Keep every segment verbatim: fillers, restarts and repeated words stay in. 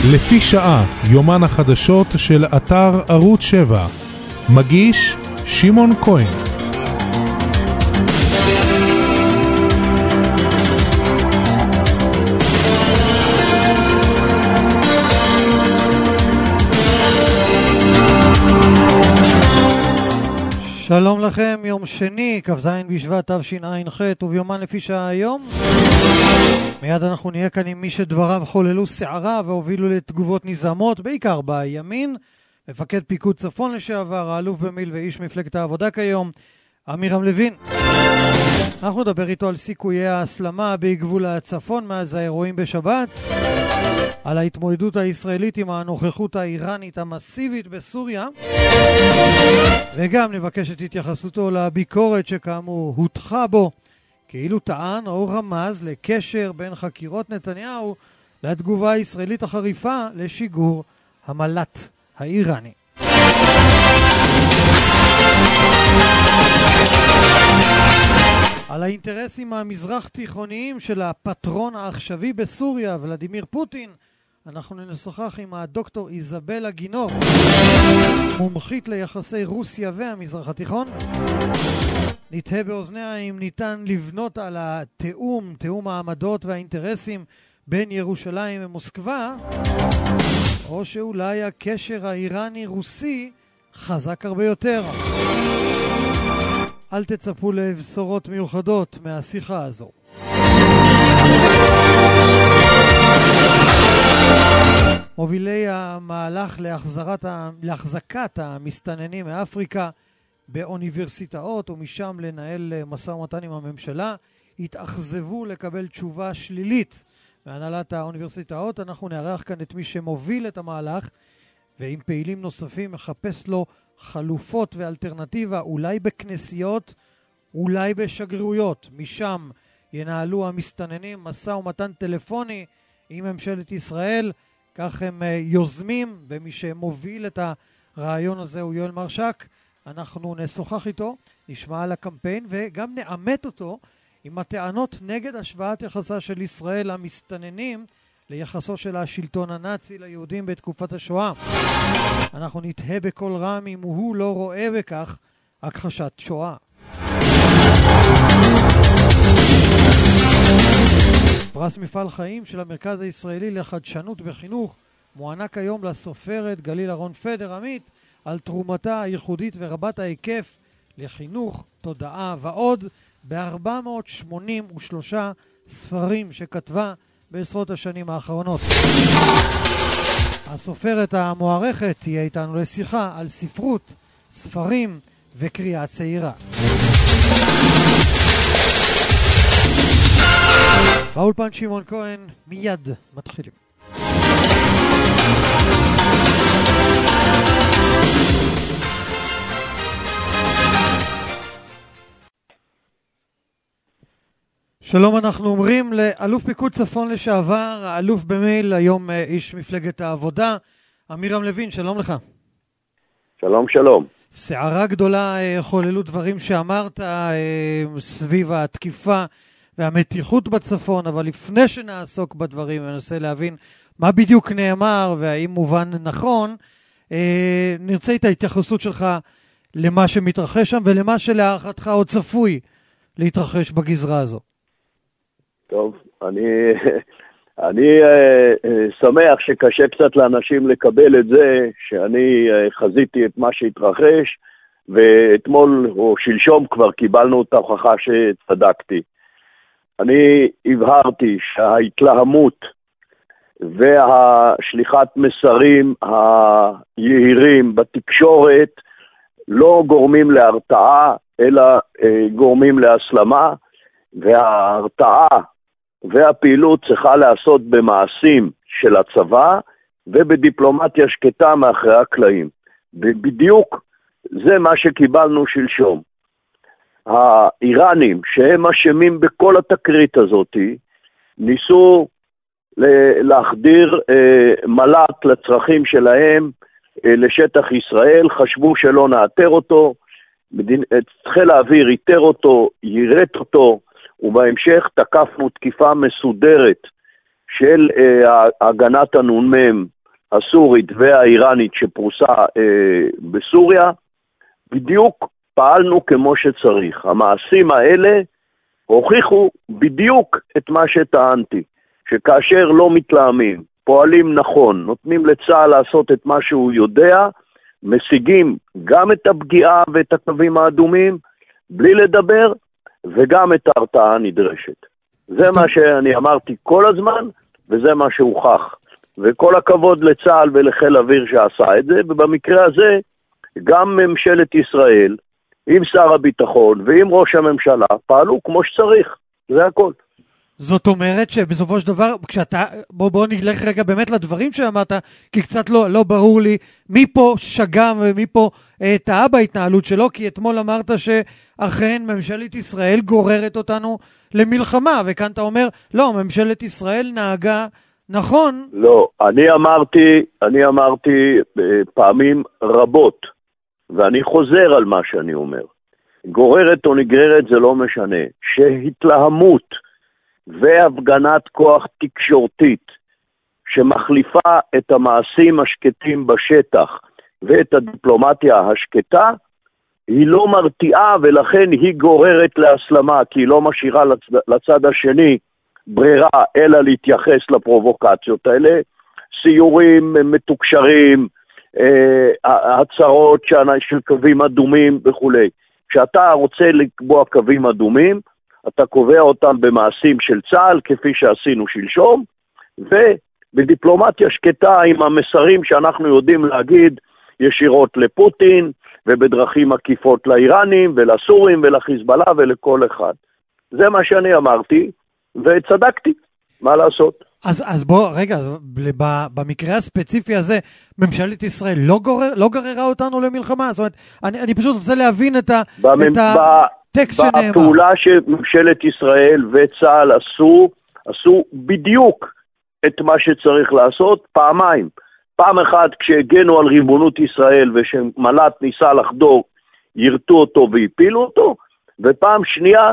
לפי שעה, יומן החדשות של אתר ערוץ שבע. מגיש שמעון כהן. שלום לכם, יום שני, כ"ז בשבט תשע"ח, וביומן לפי שעה היום. מיד אנחנו נהיה כאן עם מי שדבריו חוללו סערה והובילו לתגובות נזעמות, בעיקר בימין. מפקד פיקוד צפון לשעבר, האלוף במיל ואיש מפלגת העבודה כיום, עמירם לוין. אנחנו נדבר איתו על סיכויי ההסלמה בגבול הצפון מאז האירועים בשבת, על ההתמודדות הישראלית עם הנוכחות האיראנית המסיבית בסוריה, וגם נבקש את התייחסותו לביקורת שכאמור הוטחה בו, כאילו טען או רמז לקשר בין חקירות נתניהו לתגובה הישראלית החריפה לשיגור המל"ט האיראני. על האינטרסים המזרח תיכוניים של הפטרון העכשווי בסוריה, ולדימיר פוטין, אנחנו נשוחח עם הדוקטור איזבלה גינור, מומחית ליחסי רוסיה והמזרח התיכון. נתהה באוזניה אם ניתן לבנות על התאום, תאום העמדות והאינטרסים בין ירושלים ומוסקבה, או שאולי הקשר האיראני-רוסי חזק הרבה יותר. אל תצפו לבשורות מיוחדות מהשיחה הזו. מובילי המהלך להחזרת, להחזקת המסתננים מאפריקה באוניברסיטאות ומשם לנהל משא ומתן עם הממשלה התאכזבו לקבל תשובה שלילית מהנהלת האוניברסיטאות. אנחנו נערך כאן את מי שמוביל את המהלך ועם פעילים נוספים מחפש לו חלופות ואלטרנטיבה, אולי בכנסיות, אולי בשגרירויות. משם ינהלו המסתננים משא ומתן טלפוני עם ממשלת ישראל, כך הם יוזמים, ומי שמוביל את הרעיון הזה הוא יואל מרשק. אנחנו נשוחח איתו, נשמע על הקמפיין וגם נאמת אותו עם הטענות נגד השוואת יחסה של ישראל למסתננים ליחסו של השלטון הנאצי ליהודים בתקופת השואה. אנחנו נתהה בכל רם אם הוא לא רואה בכך הכחשת שואה. פרס מפעל חיים של המרכז הישראלי לחדשנות וחינוך מוענק היום לסופרת גליל אהרון פדר עמית על תרומתה הייחודית ורבת ההיקף לחינוך, תודעה ועוד ב-ארבע מאות שמונים ושלושה ספרים שכתבה בעשרות השנים האחרונות. הסופרת המוערכת תהיה איתנו לשיחה על ספרות, ספרים וקריאה צעירה. באולפן שמעון כהן, מיד מתחילים. שלום אנחנו אומרים לאלוף פיקוד צפון לשעבר, האלוף במיל, היום איש מפלגת העבודה, עמירם לוין, שלום לך. שלום שלום. סערה גדולה חוללו דברים שאמרת סביב התקיפה והמתיחות בצפון, אבל לפני שנעסוק בדברים וננסה להבין מה בדיוק נאמר והאם מובן נכון, נרצה את ההתייחסות שלך למה שמתרחש שם ולמה שלהערכתך עוד צפוי להתרחש בגזרה הזו. טוב, אני, אני שמח שקשה קצת לאנשים לקבל את זה שאני חזיתי את מה שהתרחש, ואתמול או שלשום כבר קיבלנו את ההוכחה שצדקתי. אני הבהרתי שההתלהמות והשליחת מסרים היהירים בתקשורת לא גורמים להרתעה, אלא גורמים להסלמה, וההרתעה והפעילות צריכה לעשות במעשים של הצבא ובדיפלומטיה שקטה מאחרי הקלעים. ובדיוק זה מה שקיבלנו שלשום. האיראנים, שהם אשמים בכל התקרית הזאת, ניסו להחדיר אה, מל"ט לצרכים שלהם אה, לשטח ישראל, חשבו שלא נאתר אותו, מדין, חיל האוויר איתר אותו, יירט אותו, ובהמשך תקפנו תקיפה מסודרת של אה, הגנת הנ"מ הסורית והאיראנית שפרוסה אה, בסוריה, בדיוק פעלנו כמו שצריך. המעשים האלה הוכיחו בדיוק את מה שטענתי, שכאשר לא מתלהמים, פועלים נכון, נותנים לצה"ל לעשות את מה שהוא יודע, משיגים גם את הפגיעה ואת הקווים האדומים, בלי לדבר, וגם את ההרתעה הנדרשת. זה מה שאני אמרתי כל הזמן, וזה מה שהוכח. וכל הכבוד לצה"ל ולחיל אוויר שעשה את זה, ובמקרה הזה, גם ממשלת ישראל, עם שר הביטחון ועם ראש הממשלה, פעלו כמו שצריך. זה הכל. זאת אומרת שבסופו של דבר, כשאתה, בוא, בוא נלך רגע באמת לדברים שאמרת, כי קצת לא, לא ברור לי מי פה שגם ומי פה אה, טעה בהתנהלות שלו, כי אתמול אמרת שאכן ממשלת ישראל גוררת אותנו למלחמה, וכאן אתה אומר, לא, ממשלת ישראל נהגה נכון. לא, אני אמרתי, אני אמרתי פעמים רבות, ואני חוזר על מה שאני אומר. גוררת או נגררת זה לא משנה. שהתלהמות והפגנת כוח תקשורתית שמחליפה את המעשים השקטים בשטח ואת הדיפלומטיה השקטה, היא לא מרתיעה ולכן היא גוררת להסלמה, כי היא לא משאירה לצד, לצד השני ברירה אלא להתייחס לפרובוקציות האלה, סיורים מתוקשרים, אה, הצהרות של קווים אדומים וכו'. כשאתה רוצה לקבוע קווים אדומים, אתה קובע אותם במעשים של צה"ל, כפי שעשינו שלשום, ובדיפלומטיה שקטה עם המסרים שאנחנו יודעים להגיד ישירות לפוטין, ובדרכים עקיפות לאיראנים ולסורים ולחיזבאללה ולכל אחד. זה מה שאני אמרתי, וצדקתי, מה לעשות? אז, אז בוא, רגע, במקרה הספציפי הזה, ממשלת ישראל לא, גורר, לא גררה אותנו למלחמה? זאת אומרת, אני, אני פשוט רוצה להבין את, ה, במ... את הטקסט שנאמר. בפעולה שממשלת ישראל וצה"ל עשו, עשו בדיוק את מה שצריך לעשות פעמיים. פעם אחת כשהגנו על ריבונות ישראל ושמל"ט ניסה לחדור, ירתו אותו והפילו אותו, ופעם שנייה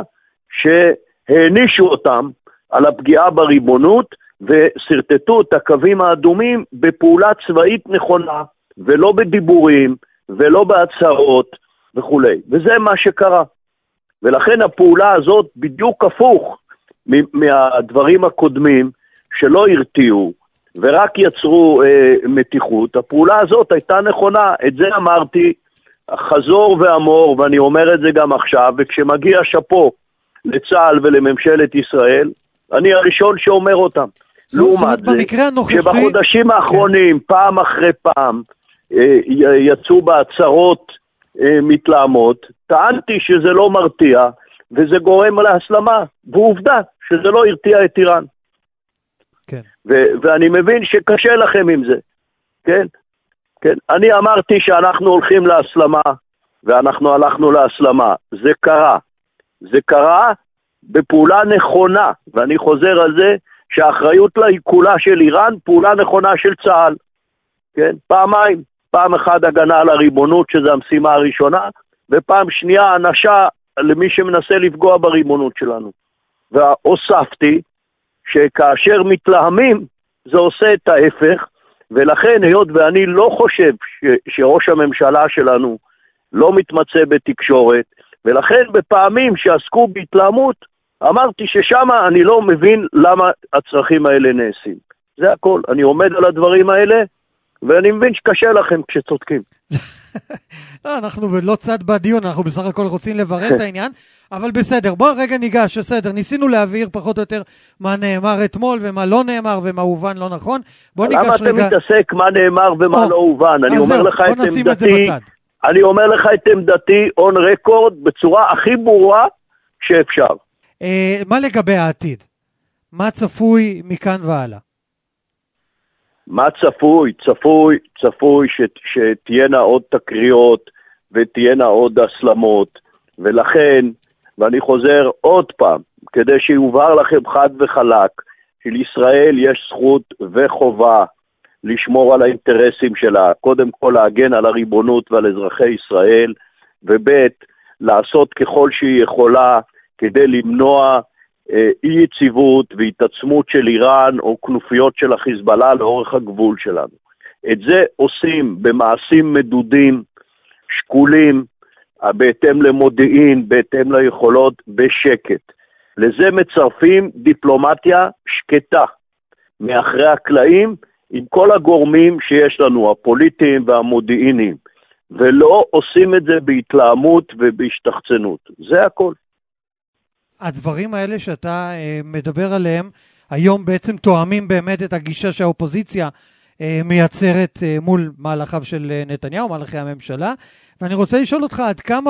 שהענישו אותם על הפגיעה בריבונות, וסרטטו את הקווים האדומים בפעולה צבאית נכונה, ולא בדיבורים, ולא בהצהרות וכו'. וזה מה שקרה. ולכן הפעולה הזאת בדיוק הפוך מהדברים הקודמים, שלא הרתיעו, ורק יצרו אה, מתיחות. הפעולה הזאת הייתה נכונה, את זה אמרתי חזור ואמור, ואני אומר את זה גם עכשיו, וכשמגיע שפו לצה"ל ולממשלת ישראל, אני הראשון שאומר אותם. לעומת זה, שבחודשים האחרונים, פעם אחרי פעם, יצאו בהצהרות מתלהמות, טענתי שזה לא מרתיע, וזה גורם להסלמה, ועובדה שזה לא הרתיע את איראן. כן. ו- ואני מבין שקשה לכם עם זה, כן? כן? אני אמרתי שאנחנו הולכים להסלמה, ואנחנו הלכנו להסלמה. זה קרה. זה קרה בפעולה נכונה, ואני חוזר על זה, שהאחריות לה היא כולה של איראן, פעולה נכונה של צה"ל. כן? פעמיים. פעם אחת הגנה על הריבונות, שזו המשימה הראשונה, ופעם שנייה אנשה למי שמנסה לפגוע בריבונות שלנו. והוספתי שכאשר מתלהמים, זה עושה את ההפך, ולכן היות ואני לא חושב ש- שראש הממשלה שלנו לא מתמצא בתקשורת, ולכן בפעמים שעסקו בהתלהמות, אמרתי ששם אני לא מבין למה הצרכים האלה נעשים. זה הכל. אני עומד על הדברים האלה, ואני מבין שקשה לכם כשצודקים. לא, אנחנו לא צד בדיון, אנחנו בסך הכל רוצים לברר את העניין, אבל בסדר, בוא רגע ניגש, בסדר, ניסינו להבהיר פחות או יותר מה נאמר אתמול ומה לא נאמר ומה הובן לא נכון. בוא ניגש רגע. למה אתה מתעסק מה נאמר ומה לא הובן? אני אומר לך את עמדתי, אני אומר לך את עמדתי on record בצורה הכי ברורה שאפשר. מה לגבי העתיד? מה צפוי מכאן והלאה? מה צפוי? צפוי, צפוי ש, שתהיינה עוד תקריות ותהיינה עוד הסלמות, ולכן, ואני חוזר עוד פעם, כדי שיובהר לכם חד וחלק, שלישראל יש זכות וחובה לשמור על האינטרסים שלה, קודם כל להגן על הריבונות ועל אזרחי ישראל, ובית, לעשות ככל שהיא יכולה כדי למנוע אי יציבות והתעצמות של איראן או כנופיות של החיזבאללה לאורך הגבול שלנו. את זה עושים במעשים מדודים, שקולים, בהתאם למודיעין, בהתאם ליכולות, בשקט. לזה מצרפים דיפלומטיה שקטה, מאחרי הקלעים, עם כל הגורמים שיש לנו, הפוליטיים והמודיעיניים, ולא עושים את זה בהתלהמות ובהשתחצנות. זה הכל. הדברים האלה שאתה אה, מדבר עליהם, היום בעצם תואמים באמת את הגישה שהאופוזיציה אה, מייצרת אה, מול מהלכיו של אה, נתניהו, מהלכי הממשלה, ואני רוצה לשאול אותך עד כמה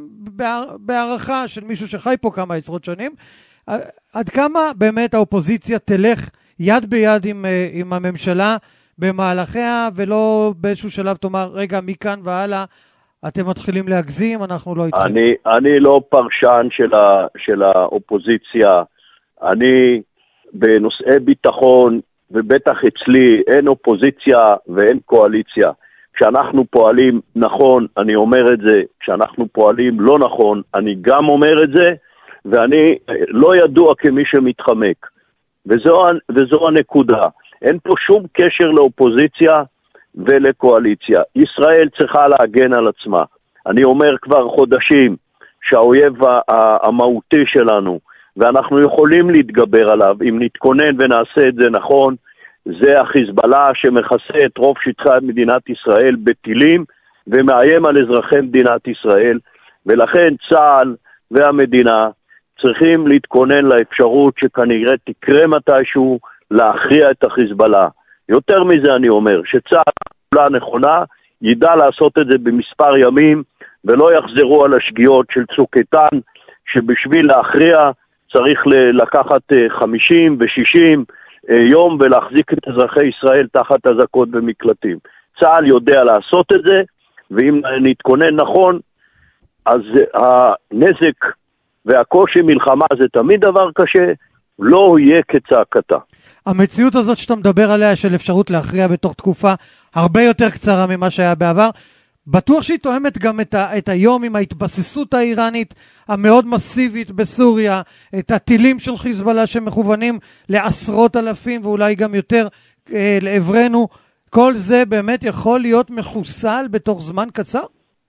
בהערכה של מישהו שחי פה כמה עשרות שנים, עד כמה באמת האופוזיציה תלך יד ביד עם, עם הממשלה במהלכיה, ולא באיזשהו שלב תאמר, רגע, מכאן והלאה, אתם מתחילים להגזים, אנחנו לא איתכם. אני, אני לא פרשן של, ה, של האופוזיציה, אני בנושאי ביטחון, ובטח אצלי אין אופוזיציה ואין קואליציה. כשאנחנו פועלים נכון, אני אומר את זה, כשאנחנו פועלים לא נכון, אני גם אומר את זה, ואני לא ידוע כמי שמתחמק. וזו, וזו הנקודה. אין פה שום קשר לאופוזיציה ולקואליציה. ישראל צריכה להגן על עצמה. אני אומר כבר חודשים שהאויב המהותי שלנו, ואנחנו יכולים להתגבר עליו, אם נתכונן ונעשה את זה נכון, זה החיזבאללה שמכסה את רוב שטחי מדינת ישראל בטילים, ומאיים על אזרחי מדינת ישראל, ולכן צה"ל והמדינה צריכים להתכונן לאפשרות שכנראה תקרה מתישהו להכריע את החיזבאללה. יותר מזה אני אומר, שצה"ל פעולה נכונה, ידע לעשות את זה במספר ימים, ולא יחזרו על השגיאות של צוק איתן, שבשביל להכריע צריך לקחת חמישים ושישים יום ולהחזיק את אזרחי ישראל תחת אזעקות ומקלטים. צה"ל יודע לעשות את זה, ואם נתכונן נכון, אז הנזק והקושי מלחמה זה תמיד דבר קשה, לא יהיה כצעקתה. המציאות הזאת שאתה מדבר עליה של אפשרות להכריע בתוך תקופה הרבה יותר קצרה ממה שהיה בעבר, בטוח שהיא תואמת גם את, ה, את היום עם ההתבססות האיראנית המאוד מסיבית בסוריה, את הטילים של חיזבאללה שמכוונים לעשרות אלפים ואולי גם יותר אה, לעברנו, כל זה באמת יכול להיות מחוסל בתוך זמן קצר?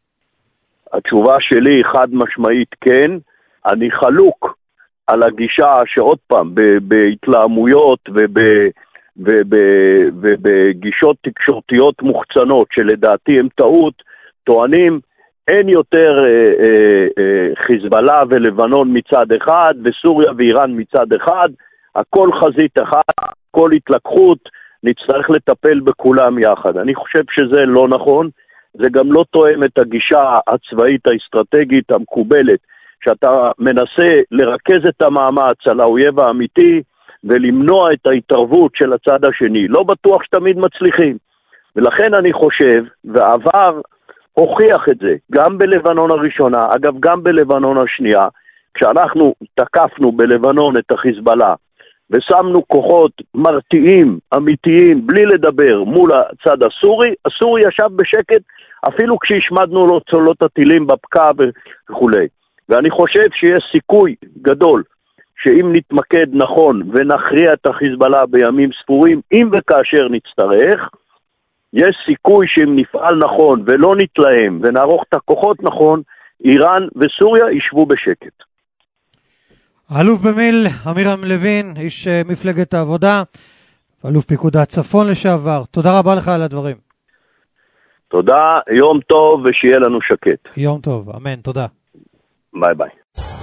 התשובה שלי חד משמעית כן, אני חלוק על הגישה שעוד פעם, בהתלהמויות ובגישות תקשורתיות מוחצנות, שלדעתי הם טעות, טוענים, אין יותר אה, אה, אה, חיזבאללה ולבנון מצד אחד, וסוריה ואיראן מצד אחד, הכל חזית אחת, הכל התלקחות, נצטרך לטפל בכולם יחד. אני חושב שזה לא נכון, זה גם לא תואם את הגישה הצבאית האסטרטגית המקובלת, שאתה מנסה לרכז את המאמץ על האויב האמיתי, ולמנוע את ההתערבות של הצד השני. לא בטוח שתמיד מצליחים. ולכן אני חושב, והעבר הוכיח את זה, גם בלבנון הראשונה, אגב גם בלבנון השנייה, כשאנחנו תקפנו בלבנון את החיזבאללה, ושמנו כוחות מרתיעים, אמיתיים, בלי לדבר, מול הצד הסורי, הסורי ישב בשקט, אפילו כשהשמדנו לו צולות הטילים בפקע וכו'. ואני חושב שיש סיכוי גדול, שאם נתמקד נכון ונכריע את החיזבאללה בימים ספורים, אם וכאשר נצטרך, יש סיכוי שאם נפעל נכון ולא נתלהם ונערוך את הכוחות נכון, איראן וסוריה יישבו בשקט. אלוף במיל אמירם לוין, איש מפלגת העבודה, אלוף פיקוד הצפון לשעבר, תודה רבה לך על הדברים. תודה, יום טוב ושיהיה לנו שקט. יום טוב, אמן, תודה. ביי ביי.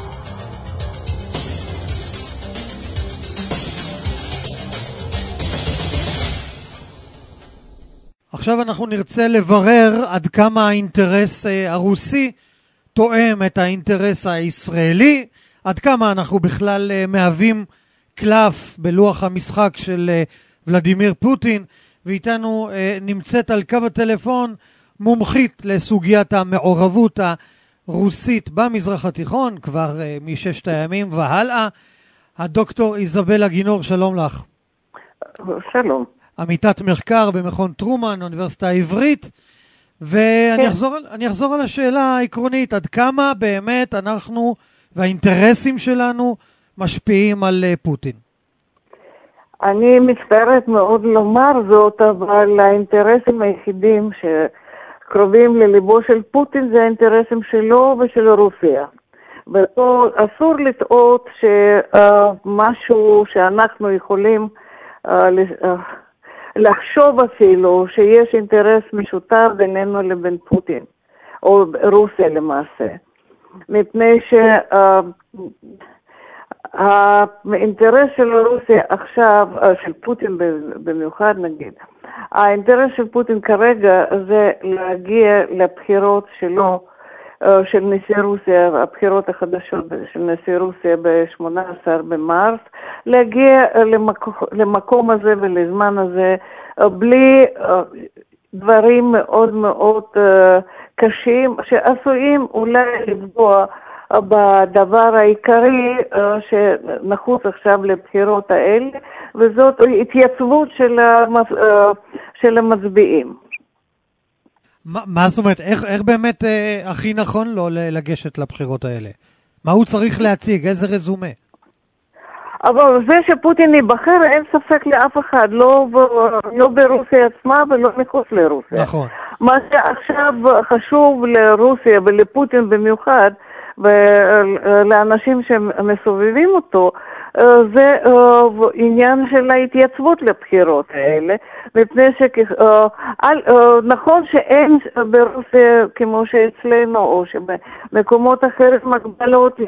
עכשיו אנחנו נרצה לברר עד כמה האינטרס הרוסי תואם את האינטרס הישראלי, עד כמה אנחנו בכלל מהווים קלף בלוח המשחק של ולדימיר פוטין, ואיתנו נמצאת על קו הטלפון מומחית לסוגיית המעורבות הרוסית במזרח התיכון, כבר מששת הימים והלאה, הדוקטור איזבלה גינור, שלום לך. שלום. עמיתת מחקר במכון טרומן, האוניברסיטה העברית, ואני כן. אחזור, אני אחזור על השאלה העקרונית, עד כמה באמת אנחנו והאינטרסים שלנו משפיעים על פוטין? אני מצטערת מאוד לומר זאת, אבל האינטרסים היחידים שקרובים לליבו של פוטין זה האינטרסים שלו ושל רוסיה. ופה אסור לטעות שמשהו שאנחנו יכולים לחשוב אפילו שיש אינטרס משותף בינינו לבין פוטין, או רוסיה למעשה. מפני שהאינטרס של רוסיה עכשיו, של פוטין במיוחד נגיד, האינטרס של פוטין כרגע זה להגיע לבחירות שלו, של נשיא רוסיה, הבחירות החדשות של נשיא רוסיה ב-שמונה עשר במרס, להגיע למקום, למקום הזה ולזמן הזה בלי דברים מאוד מאוד קשים שעשויים אולי לפגוע בדבר העיקרי שנחוץ עכשיו לבחירות האלה, וזאת התייצבות של, המצ... של המצביעים. מה, מה זאת אומרת, איך, איך באמת אה, הכי נכון לו לגשת לבחירות האלה? מה הוא צריך להציג? איזה רזומה? אבל זה שפוטין ייבחר אין ספק לאף אחד, לא, לא ברוסיה עצמה ולא מחוץ לרוסיה. נכון. מה שעכשיו חשוב לרוסיה ולפוטין במיוחד, ולאנשים שמסובבים אותו, זה עניין של ההתייצבות לבחירות האלה, מפני שנכון שאין ברוסיה כמו שאצלנו או שבמקומות אחרים מגבלות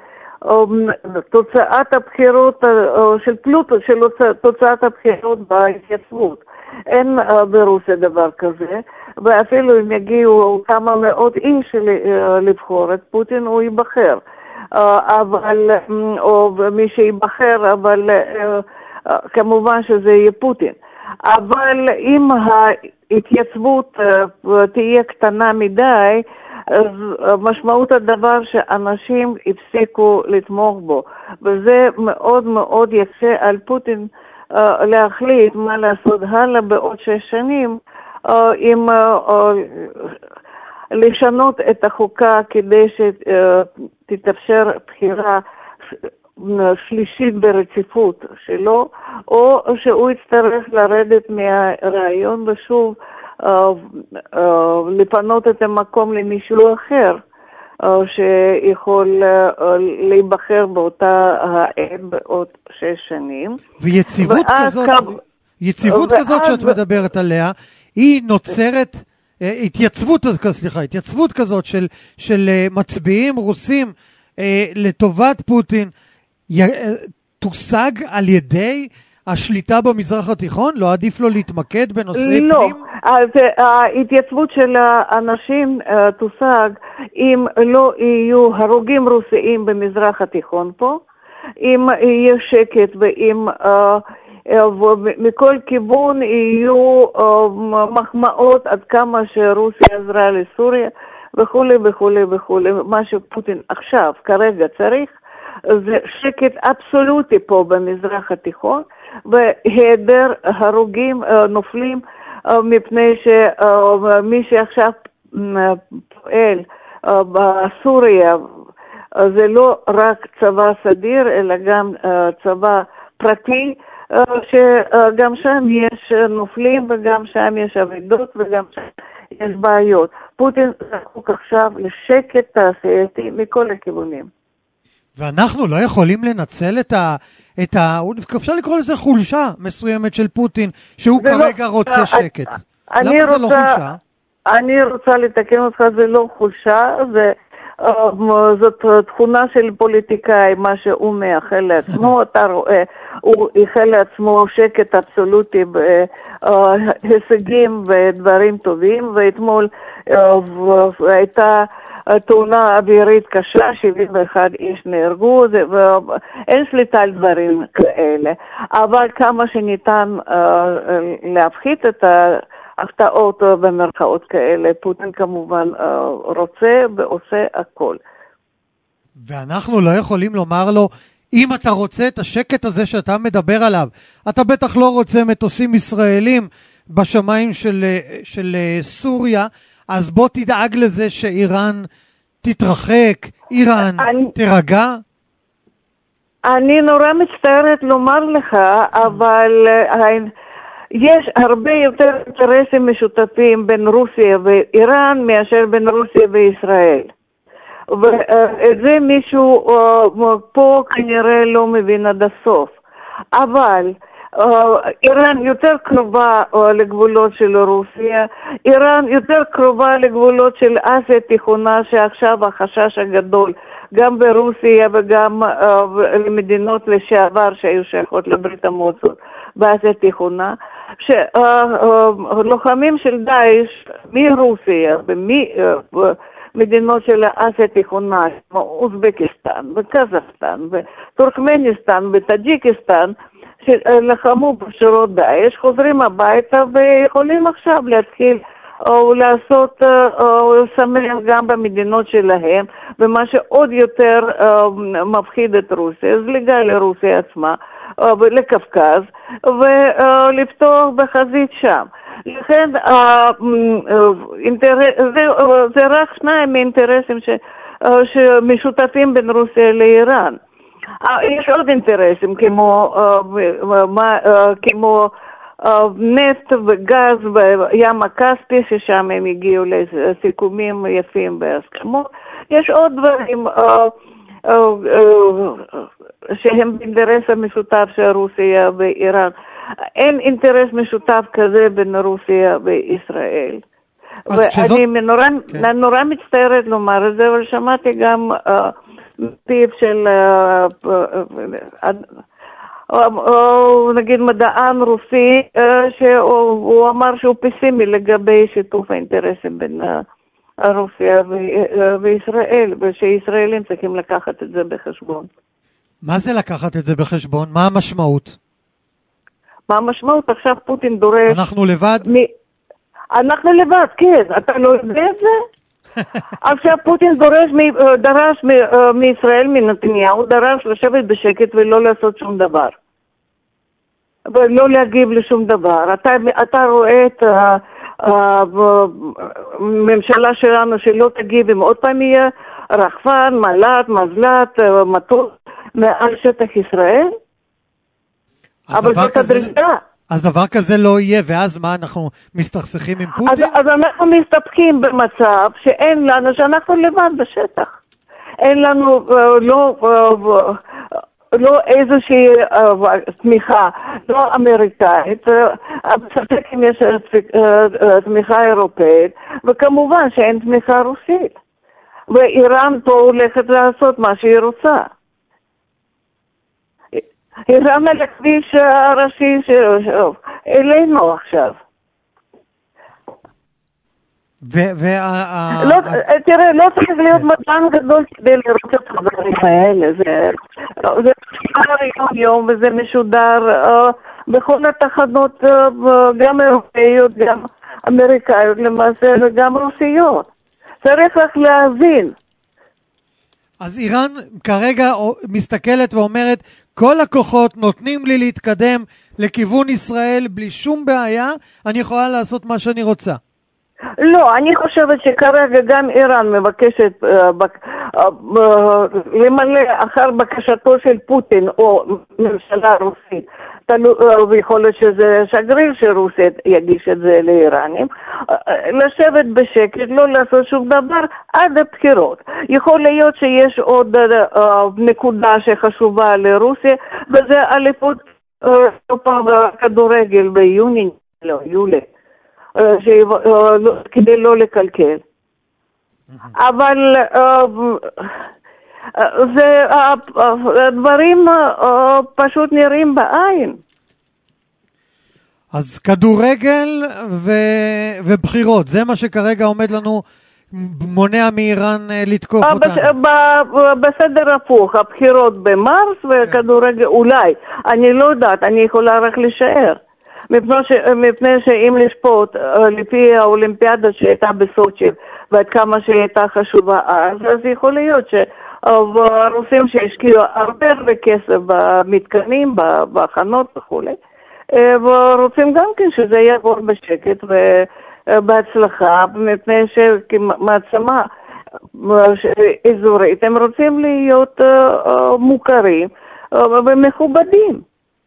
לתוצאת הבחירות של תלות של תוצאת הבחירות בהתייצבות. אין ברוסיה דבר כזה, ואפילו אם יגיעו כמה מאות איש לבחור את פוטין הוא ייבחר. אבל, או מי שיבחר, אבל כמובן שזה יהיה פוטין. אבל אם ההתייצבות תהיה קטנה מדי, משמעות הדבר שאנשים הפסיקו לתמוך בו. וזה מאוד מאוד יקשה על פוטין להחליט מה לעשות הלאה בעוד שש שנים, אם לשנות את החוקה כדי שתתאפשר בחירה שלישית ברציפות שלו, או שהוא יצטרך לרדת מהרעיון ושוב לפנות את המקום למישהו אחר שיכול להיבחר באותה העת בעוד שש שנים. ויציבות כזאת, יציבות כזאת שאת מדברת עליה, היא נוצרת, התייצבות, סליחה, התייצבות כזאת של, של מצביעים רוסים לטובת פוטין, תושג על ידי השליטה במזרח התיכון? לא עדיף לו להתמקד בנושאי לא. פנים? לא, ההתייצבות של האנשים תושג אם לא יהיו הרוגים רוסיים במזרח התיכון פה, אם יהיה שקט ואם מכל כיוון יהיו מחמאות עד כמה שרוסיה עזרה לסוריה וכולי וכולי וכולי. מה שפוטין עכשיו כרגע צריך זה שקט אבסולוטי פה במזרח התיכון, והיעדר הרוגים נופלים מפני שמי שעכשיו פועל בסוריה זה לא רק צבא סדיר אלא גם צבא פרטי, שגם שם יש נופלים וגם שם יש עבודות וגם שם יש בעיות. פוטין זקוק עכשיו לשקט תעשייתי מכל הכיוונים. ואנחנו לא יכולים לנצל את ה... את ה... אפשר לקרוא לזה חולשה מסוימת של פוטין, שהוא כרגע לא, רוצה שקט. למה זה רוצה, לא חולשה? אני רוצה לתקן אותך, זה לא חולשה, זה, זאת תכונה של פוליטיקאי, מה שהוא מאחל לעצמו, אתה רואה, הוא איחל לעצמו שקט אבסולוטי בהישגים ודברים טובים, ואתמול הייתה תאונה אווירית קשה, שבעים ואחד איש נהרגו, אין שליטה על דברים כאלה, אבל כמה שניתן להפחית את ההפתעות במרכאות כאלה, פוטין כמובן רוצה ועושה הכל. ואנחנו לא יכולים לומר לו, אם אתה רוצה את השקט הזה שאתה מדבר עליו, אתה בטח לא רוצה מטוסים ישראלים בשמיים של, של סוריה, אז בוא תדאג לזה שאיראן תתרחק, איראן אני, תרגע. אני נורא מצטערת לומר לך, אבל יש הרבה יותר אינטרסים משותפים בין רוסיה ואיראן מאשר בין רוסיה וישראל. ואת זה מישהו פה כנראה לא מבין עד הסוף. אבל איראן יותר קרובה לגבולות של רוסיה, איראן יותר קרובה לגבולות של אסיה התיכונה, שעכשיו החשש הגדול גם ברוסיה וגם למדינות לשעבר שהיו שייכות לברית המועצות באסיה התיכונה, שלוחמים של דאעש מרוסיה ומדינות של אסיה התיכונה, כמו אוזבקיסטן וקזחסטן וטורקמניסטן וטאג'יקיסטן, שלחמו בשורות דאעש, חוזרים הביתה ויכולים עכשיו להתחיל או לעשות, או לשמח גם במדינות שלהם, ומה שעוד יותר מפחיד את רוסיה, זליגה לרוסיה עצמה, לקווקז, ולפתוח בחזית שם. לכן, זה רק שניים מאינטרסים שמשותפים בין רוסיה לאיראן. יש עוד אינטרסים כמו, כמו נפט וגז בים הכספי, ששם הם הגיעו לסיכומים יפים בהסכמות. יש עוד דברים שהם אינטרס המשותף של רוסיה ואיראן. אין אינטרס משותף כזה בין רוסיה וישראל. ואני נורא, כן. נורא מצטערת לומר את זה, אבל שמעתי גם פיו של או נגיד מדען רוסי, שהוא אמר שהוא פסימי לגבי שיתוף האינטרסים בין רוסיה וישראל, ושישראלים צריכים לקחת את זה בחשבון. מה זה לקחת את זה בחשבון? מה המשמעות? מה המשמעות? עכשיו פוטין דורש... אנחנו לבד? מ... אנחנו לבד, כן. אתה לא יודע את זה? עכשיו פוטין דורש, דרש מישראל, מנתניהו, דרש לשבת בשקט ולא לעשות שום דבר. ולא להגיב לשום דבר. אתה, אתה רואה את הממשלה שלנו שלא תגיב, אם עוד פעם יהיה רחפן, מל"ט, מזל"ט, מטוס מעל שטח ישראל? אבל זאת הדרישה. אז דבר כזה לא יהיה, ואז מה, אנחנו מסתכסכים עם פוטין? אז, אז אנחנו מסתפקים במצב שאין לנו, שאנחנו לבד בשטח. אין לנו לא, לא איזושהי תמיכה, לא אמריקאית, בספק אם יש תמיכה אירופאית, וכמובן שאין תמיכה רוסית. ואיראן פה הולכת לעשות מה שהיא רוצה. איראן על הכביש הראשי אלינו עכשיו. תראה, לא צריך להיות מדען גדול כדי לראות את הדברים האלה. זה משודר יום יום וזה משודר בכל התחנות, גם אירופאיות, גם אמריקאיות למעשה, וגם רוסיות. צריך רק להבין. אז איראן כרגע מסתכלת ואומרת, כל הכוחות נותנים לי להתקדם לכיוון ישראל בלי שום בעיה, אני יכולה לעשות מה שאני רוצה. לא, אני חושבת שכרגע גם איראן מבקשת uh, בק, uh, uh, למלא אחר בקשתו של פוטין או ממשלה רוסית. ויכול להיות שזה שגריר שרוסיה יגיש את זה לאיראנים, לשבת בשקט, לא לעשות שום דבר עד הבחירות. יכול להיות שיש עוד נקודה שחשובה לרוסיה, וזה אליפות כדורגל ביוני, לא, יולי, כדי לא לקלקל. אבל זה, הדברים פשוט נראים בעין. אז כדורגל ו... ובחירות, זה מה שכרגע עומד לנו, מונע מאיראן לתקוף אותנו. בסדר הפוך, הבחירות במרס וכדורגל אולי, אני לא יודעת, אני יכולה רק לשער. מפני שאם לשפוט לפי האולימפיאדה שהייתה בסוצ'י ועד כמה שהייתה חשובה אז, אז יכול להיות שהרוסים שהשקיעו הרבה הרבה כסף במתקנים, בהכנות וכו', ורוצים גם כן שזה יעבור בשקט ובהצלחה, מפני שמעצמה אזורית, הם רוצים להיות מוכרים ומכובדים.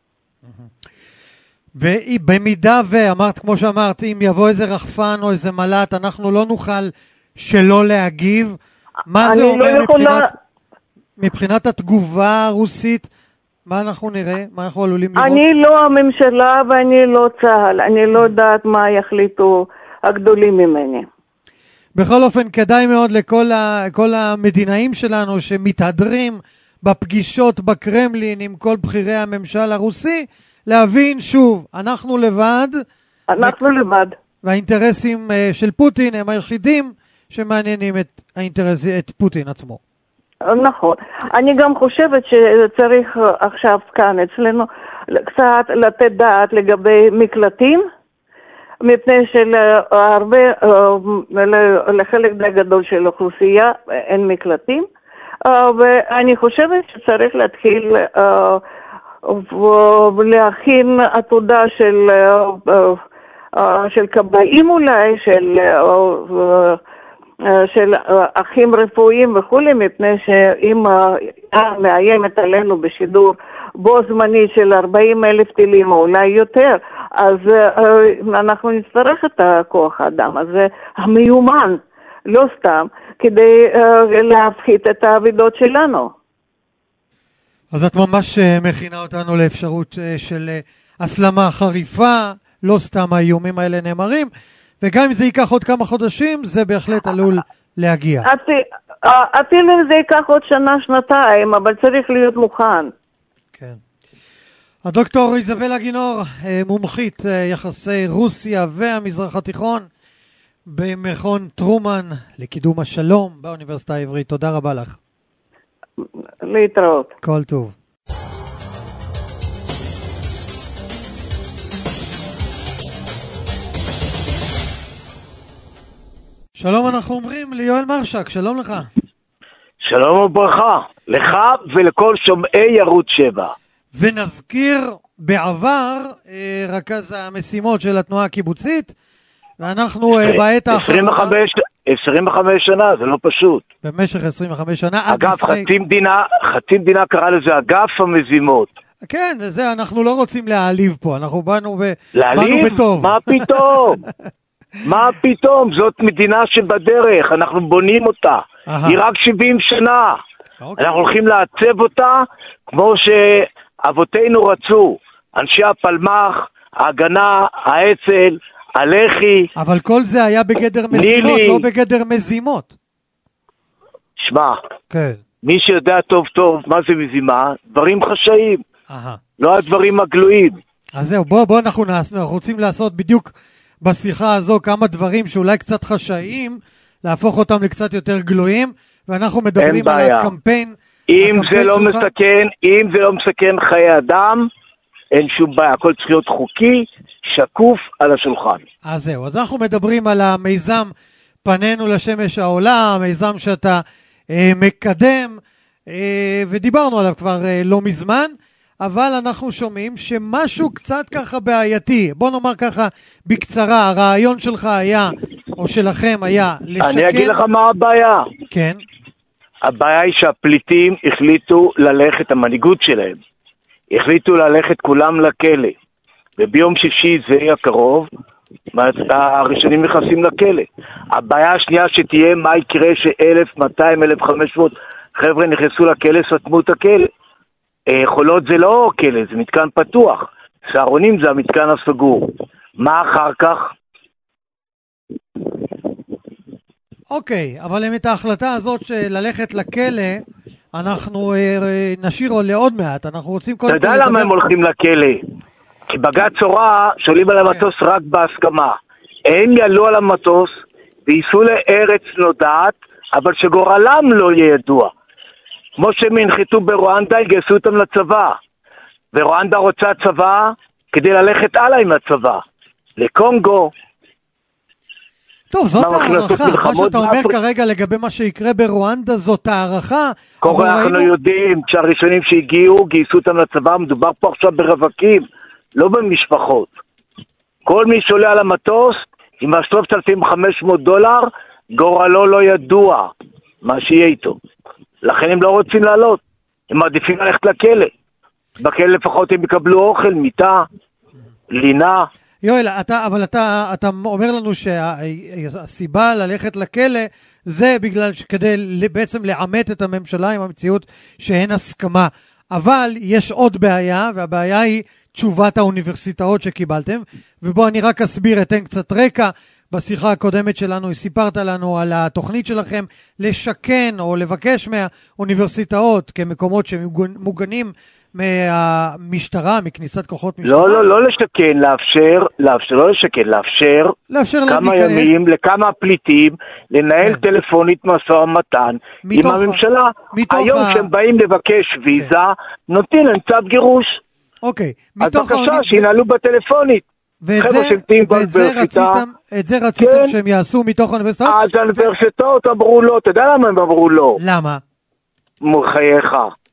ובמידה ואמרת, כמו שאמרת, אם יבוא איזה רחפן או איזה מלט, אנחנו לא נוכל שלא להגיב. מה זה אומר לא מבחינת, יכולה... מבחינת התגובה הרוסית? מה אנחנו נראה? מה אנחנו עלולים לראות? אני לא הממשלה ואני לא צה"ל. אני לא יודעת מה יחליטו הגדולים ממני. בכל אופן, כדאי מאוד לכל ה... כל המדינאים שלנו שמתהדרים בפגישות בקרמלין עם כל בכירי הממשל הרוסי, להבין שוב, אנחנו לבד. אנחנו ו... לבד. והאינטרסים של פוטין הם היחידים שמעניינים את האינטרס, את פוטין עצמו. נכון. אני גם חושבת שצריך עכשיו כאן אצלנו קצת לתת דעת לגבי מקלטים, מפני שלהרבה, לחלק די גדול של האוכלוסייה אין מקלטים, ואני חושבת שצריך להתחיל להכין עתודה של של כבאים אולי, של של אחים רפואיים וכולי, מפני שאם מאיימת עלינו בשידור בו זמני של ארבעים אלף טילים או אולי יותר, אז אנחנו נצטרך את הכוח האדם הזה המיומן, לא סתם, כדי להפחית את העבידות שלנו. אז את ממש מכינה אותנו לאפשרות של הסלמה חריפה, לא סתם האיומים האלה נאמרים, וגם אם זה ייקח עוד כמה חודשים, זה בהחלט עלול להגיע. אפילו אם זה ייקח עוד שנה, שנתיים, אבל צריך להיות מוכן. כן. הדוקטור איזבלה גינור, מומחית יחסי רוסיה והמזרח התיכון, במכון טרומן לקידום השלום באוניברסיטה העברית. תודה רבה לך. להתראות. כל טוב. שלום אנחנו אומרים ליואל מרשק, שלום לך. שלום וברכה, לך ולכל שומעי ערוץ שבע. ונזכיר בעבר רכז המשימות של התנועה הקיבוצית, ואנחנו בעת האחרונה... עשרים וחמש שנה, זה לא פשוט. במשך עשרים וחמש שנה. אגב, חצי מדינה, חצי מדינה קרא לזה אגף המזימות. כן, זה אנחנו לא רוצים להעליב פה, אנחנו באנו ב... להעליב? בטוב. מה פתאום? מה פתאום? זאת מדינה שבדרך, אנחנו בונים אותה. היא רק שבעים שנה. אנחנו הולכים לעצב אותה כמו שאבותינו רצו. אנשי הפלמ"ח, ההגנה, האצ"ל, הלח"י. אבל כל זה היה בגדר משימות, לא בגדר מזימות. שמע, כן. מי שיודע טוב טוב מה זה מזימה, דברים חשאיים. לא הדברים הגלויים. אז זהו, בוא, בוא אנחנו, נעש, אנחנו רוצים לעשות בדיוק בשיחה הזו כמה דברים שאולי קצת חשאיים, להפוך אותם לקצת יותר גלויים, ואנחנו מדברים על הקמפיין. אם זה לא מסכן, אם זה לא מסכן חיי אדם, אין שום בעיה, הכל צריך להיות חוקי, שקוף על השולחן. אז זהו, אז אנחנו מדברים על המיזם פנינו לשמש העולה, המיזם שאתה אה, מקדם, אה, ודיברנו עליו כבר אה, לא מזמן, אבל אנחנו שומעים שמשהו קצת ככה בעייתי. בוא נאמר ככה בקצרה, הרעיון שלך היה, או שלכם היה, לשקם... אני אגיד לך מה הבעיה. כן. הבעיה היא שהפליטים החליטו ללכת, המנהיגות שלהם, החליטו ללכת כולם לכלא. וביום שישי זה הקרוב, הראשונים נכנסים לכלא. הבעיה השנייה שתהיה מה יקרה ש-אלף מאתיים אלף וחמש מאות חבר'ה נכנסו לכלא, סתמו את הכלא. חולות זה לא כלא, זה מתקן פתוח. סהרונים זה המתקן הסגור. מה אחר כך? אוקיי, אבל אם את ההחלטה הזאת של ללכת לכלא, אנחנו נשאיר לעוד מעט. אנחנו רוצים קודם כל... אתה יודע למה הם הולכים לכלא? כי בג"ץ הורה שולים על המטוס רק בהסכמה. הם יעלו על המטוס וייסעו לארץ נודעת, אבל שגורלם לא יהיה ידוע. כמו שהם ינחתו ברואנדה, יגייסו אותם לצבא. ורואנדה רוצה צבא כדי ללכת הלאה עם הצבא. לקונגו. טוב, זאת הערכה. מה שאתה אומר כרגע לגבי מה שיקרה ברואנדה, זאת הערכה. קורא, אנחנו יודעים שהראשונים שהגיעו, גייסו אותם לצבא, מדובר פה עכשיו ברווקים, לא במשפחות. כל מי שעולה על המטוס, עם שלושת אלפים וחמש מאות דולר, גורלו לא ידוע מה שיהיה איתו. לכן הם לא רוצים לעלות. הם מעדיפים ללכת לכלא. בכלא לפחות הם יקבלו אוכל, מיטה, לינה. יואל, אתה, אבל אתה, אתה אומר לנו שהסיבה ללכת לכלא זה בגלל שכדי בעצם לעמת את הממשלה עם המציאות שאין הסכמה. אבל יש עוד בעיה, והבעיה היא תשובת האוניברסיטאות שקיבלתם, ובוא אני רק אסביר, אתן קצת רקע. בשיחה הקודמת שלנו סיפרת לנו על התוכנית שלכם לשכן או לבקש מהאוניברסיטאות כמקומות שמוגנים מהמשטרה, מכניסת כוחות משטרה. לא, לא, לא לשכן, לאפשר, לאפשר, לא לשכן, לאפשר, לאפשר כמה ימים, לכמה פליטים, לנהל טלפונית משא ומתן עם הממשלה. היום כשהם באים לבקש ויזה, נותנים להם צו גירוש. אוקיי. אז בבקשה, שינהלו בטלפונית. ואת זה רציתם שהם יעשו מתוך האוניברסיטאות? אז האוניברסיטאות אמרו לא, אתה יודע למה הם אמרו לא? למה? מחייך.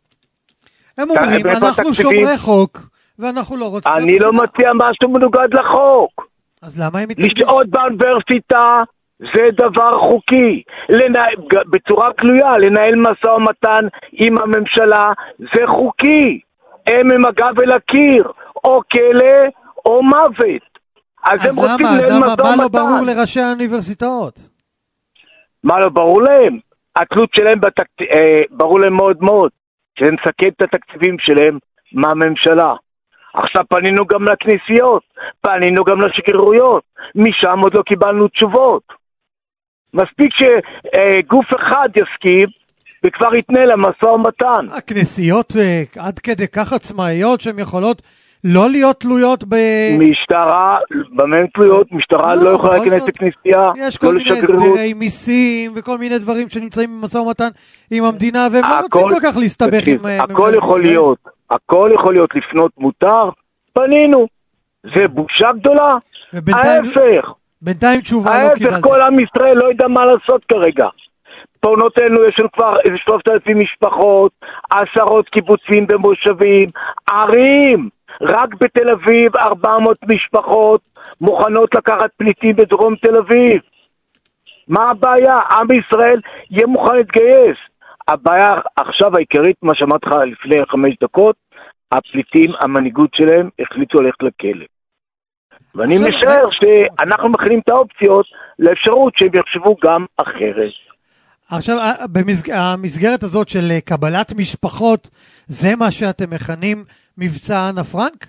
הם אומרים, אנחנו שומרי חוק, ואנחנו לא רוצים... אני לא מציע משהו מנוגד לחוק. אז למה הם מתנגדים? לשהות באוניברסיטה זה דבר חוקי. בצורה גלויה, לנהל משא ומתן עם הממשלה זה חוקי. הם עם הגב אל הקיר, או כלא, או מוות. אז, אז הם רוצים לנהל משא ומתן. מה לא ברור לראשי האוניברסיטאות? מה לא ברור להם? התלות שלהם בתקציב, אה, ברור להם מאוד מאוד. שהם מסכם את התקציבים שלהם מהממשלה. עכשיו פנינו גם לכנסיות, פנינו גם לשגרירויות, משם עוד לא קיבלנו תשובות. מספיק שגוף אחד יסכים, וכבר יתנה למשא ומתן. הכנסיות עד כדי כך עצמאיות שהן יכולות לא להיות תלויות ב... משטרה, במה הן תלויות? משטרה לא יכולה להיכנס לכנסייה. יש כל מיני הסדרי מיסים וכל מיני דברים שנמצאים במשא ומתן עם המדינה, והם לא רוצים כל כך להסתבך עם... הכל יכול להיות, הכל יכול להיות לפנות מותר, פנינו. זה בושה גדולה. ההפך. בינתיים תשובה לא קיבלת. ההפך, כל עם ישראל לא יודע מה לעשות כרגע. פונותינו יש לנו כבר איזה שלושת אלפים משפחות, עשרות קיבוצים במושבים, ערים. רק בתל אביב ארבע מאות משפחות מוכנות לקחת פליטים בדרום תל אביב. מה הבעיה? עם ישראל יהיה מוכן להתגייס. הבעיה עכשיו העיקרית, מה שאמרתי לך לפני חמש דקות, הפליטים, המנהיגות שלהם החליטו ללכת לכלא. ואני משער שאנחנו מכינים את האופציות לאפשרות שהם יחשבו גם אחרת. עכשיו, במסגרת הזאת של קבלת משפחות, זה מה שאתם מכנים מבצע אנה פרנק?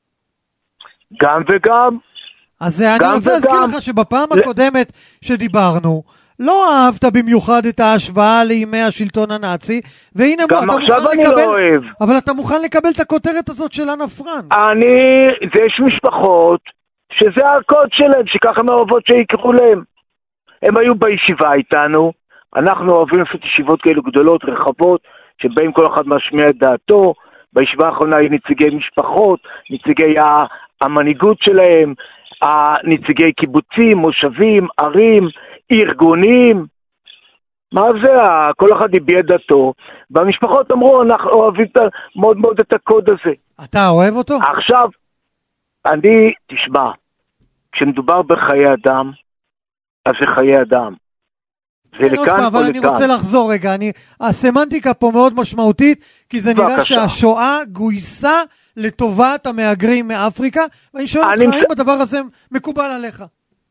גם וגם. אז אני רוצה להזכיר לך שבפעם הקודמת שדיברנו, לא אהבת במיוחד את ההשוואה לימי השלטון הנאצי, והנה בוא, אתה מוכן לקבל, לא אבל אתה מוכן לקבל את הכותרת הזאת של אנה פרנק. אני, יש משפחות שזה הקוד שלהם, שככה מאוהבות שיקראו להם. הם היו בישיבה איתנו, אנחנו אוהבים לעשות ישיבות כאלו גדולות, רחבות, שבאים כל אחד משמיע את דעתו. בישיבה האחרונה היו נציגי משפחות, נציגי המנהיגות שלהם, נציגי קיבוצים, מושבים, ערים, ארגונים. מה זה? כל אחד הביע דעתו, והמשפחות אמרו, אנחנו אוהבים מאוד מאוד את הקוד הזה. אתה אוהב אותו? עכשיו, אני, תשמע, כשמדובר בחיי אדם, אז זה חיי אדם. זה לכאן אבל אני רוצה לחזור רגע, אני, הסמנטיקה פה מאוד משמעותית, כי זה נראה שהשואה גויסה לטובת המהגרים מאפריקה, ואני שואל אותך, האם הדבר הזה מקובל עליך?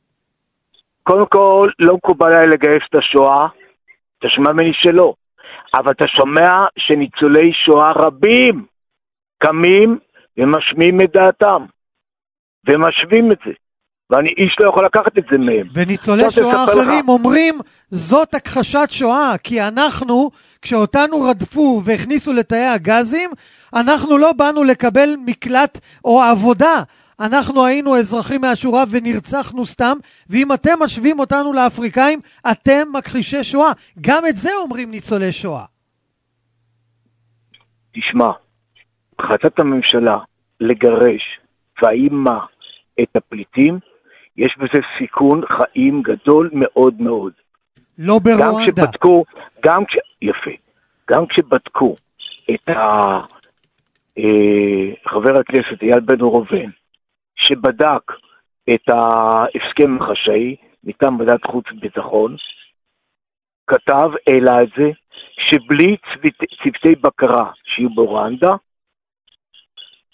קודם כל, לא מקובל עליי לגייס את השואה, אתה שומע ממני שלא, אבל אתה שומע שניצולי שואה רבים קמים ומשמיעים את דעתם, ומשווים את זה. ואני איש לא יכול לקחת את זה מהם. וניצולי שואה אחרים לך. אומרים, זאת הכחשת שואה, כי אנחנו, כשאותנו רדפו והכניסו לתאי הגזים, אנחנו לא באנו לקבל מקלט או עבודה. אנחנו היינו אזרחים מהשורה ונרצחנו סתם, ואם אתם משווים אותנו לאפריקאים, אתם מכחישי שואה. גם את זה אומרים ניצולי שואה. תשמע, החלטת הממשלה לגרש והאימה את הפליטים, יש בזה סיכון חיים גדול מאוד מאוד. לא ברואנדה. גם כשבדקו, גם כש... יפה, גם כשבדקו את ה... אה, חבר הכנסת אייל בן ראובן, שבדק את ההסכם החשאי, מטעם ועדת חוץ וביטחון, כתב, העלה את זה, שבלי צוותי, צוותי בקרה שיהיו ברואנדה,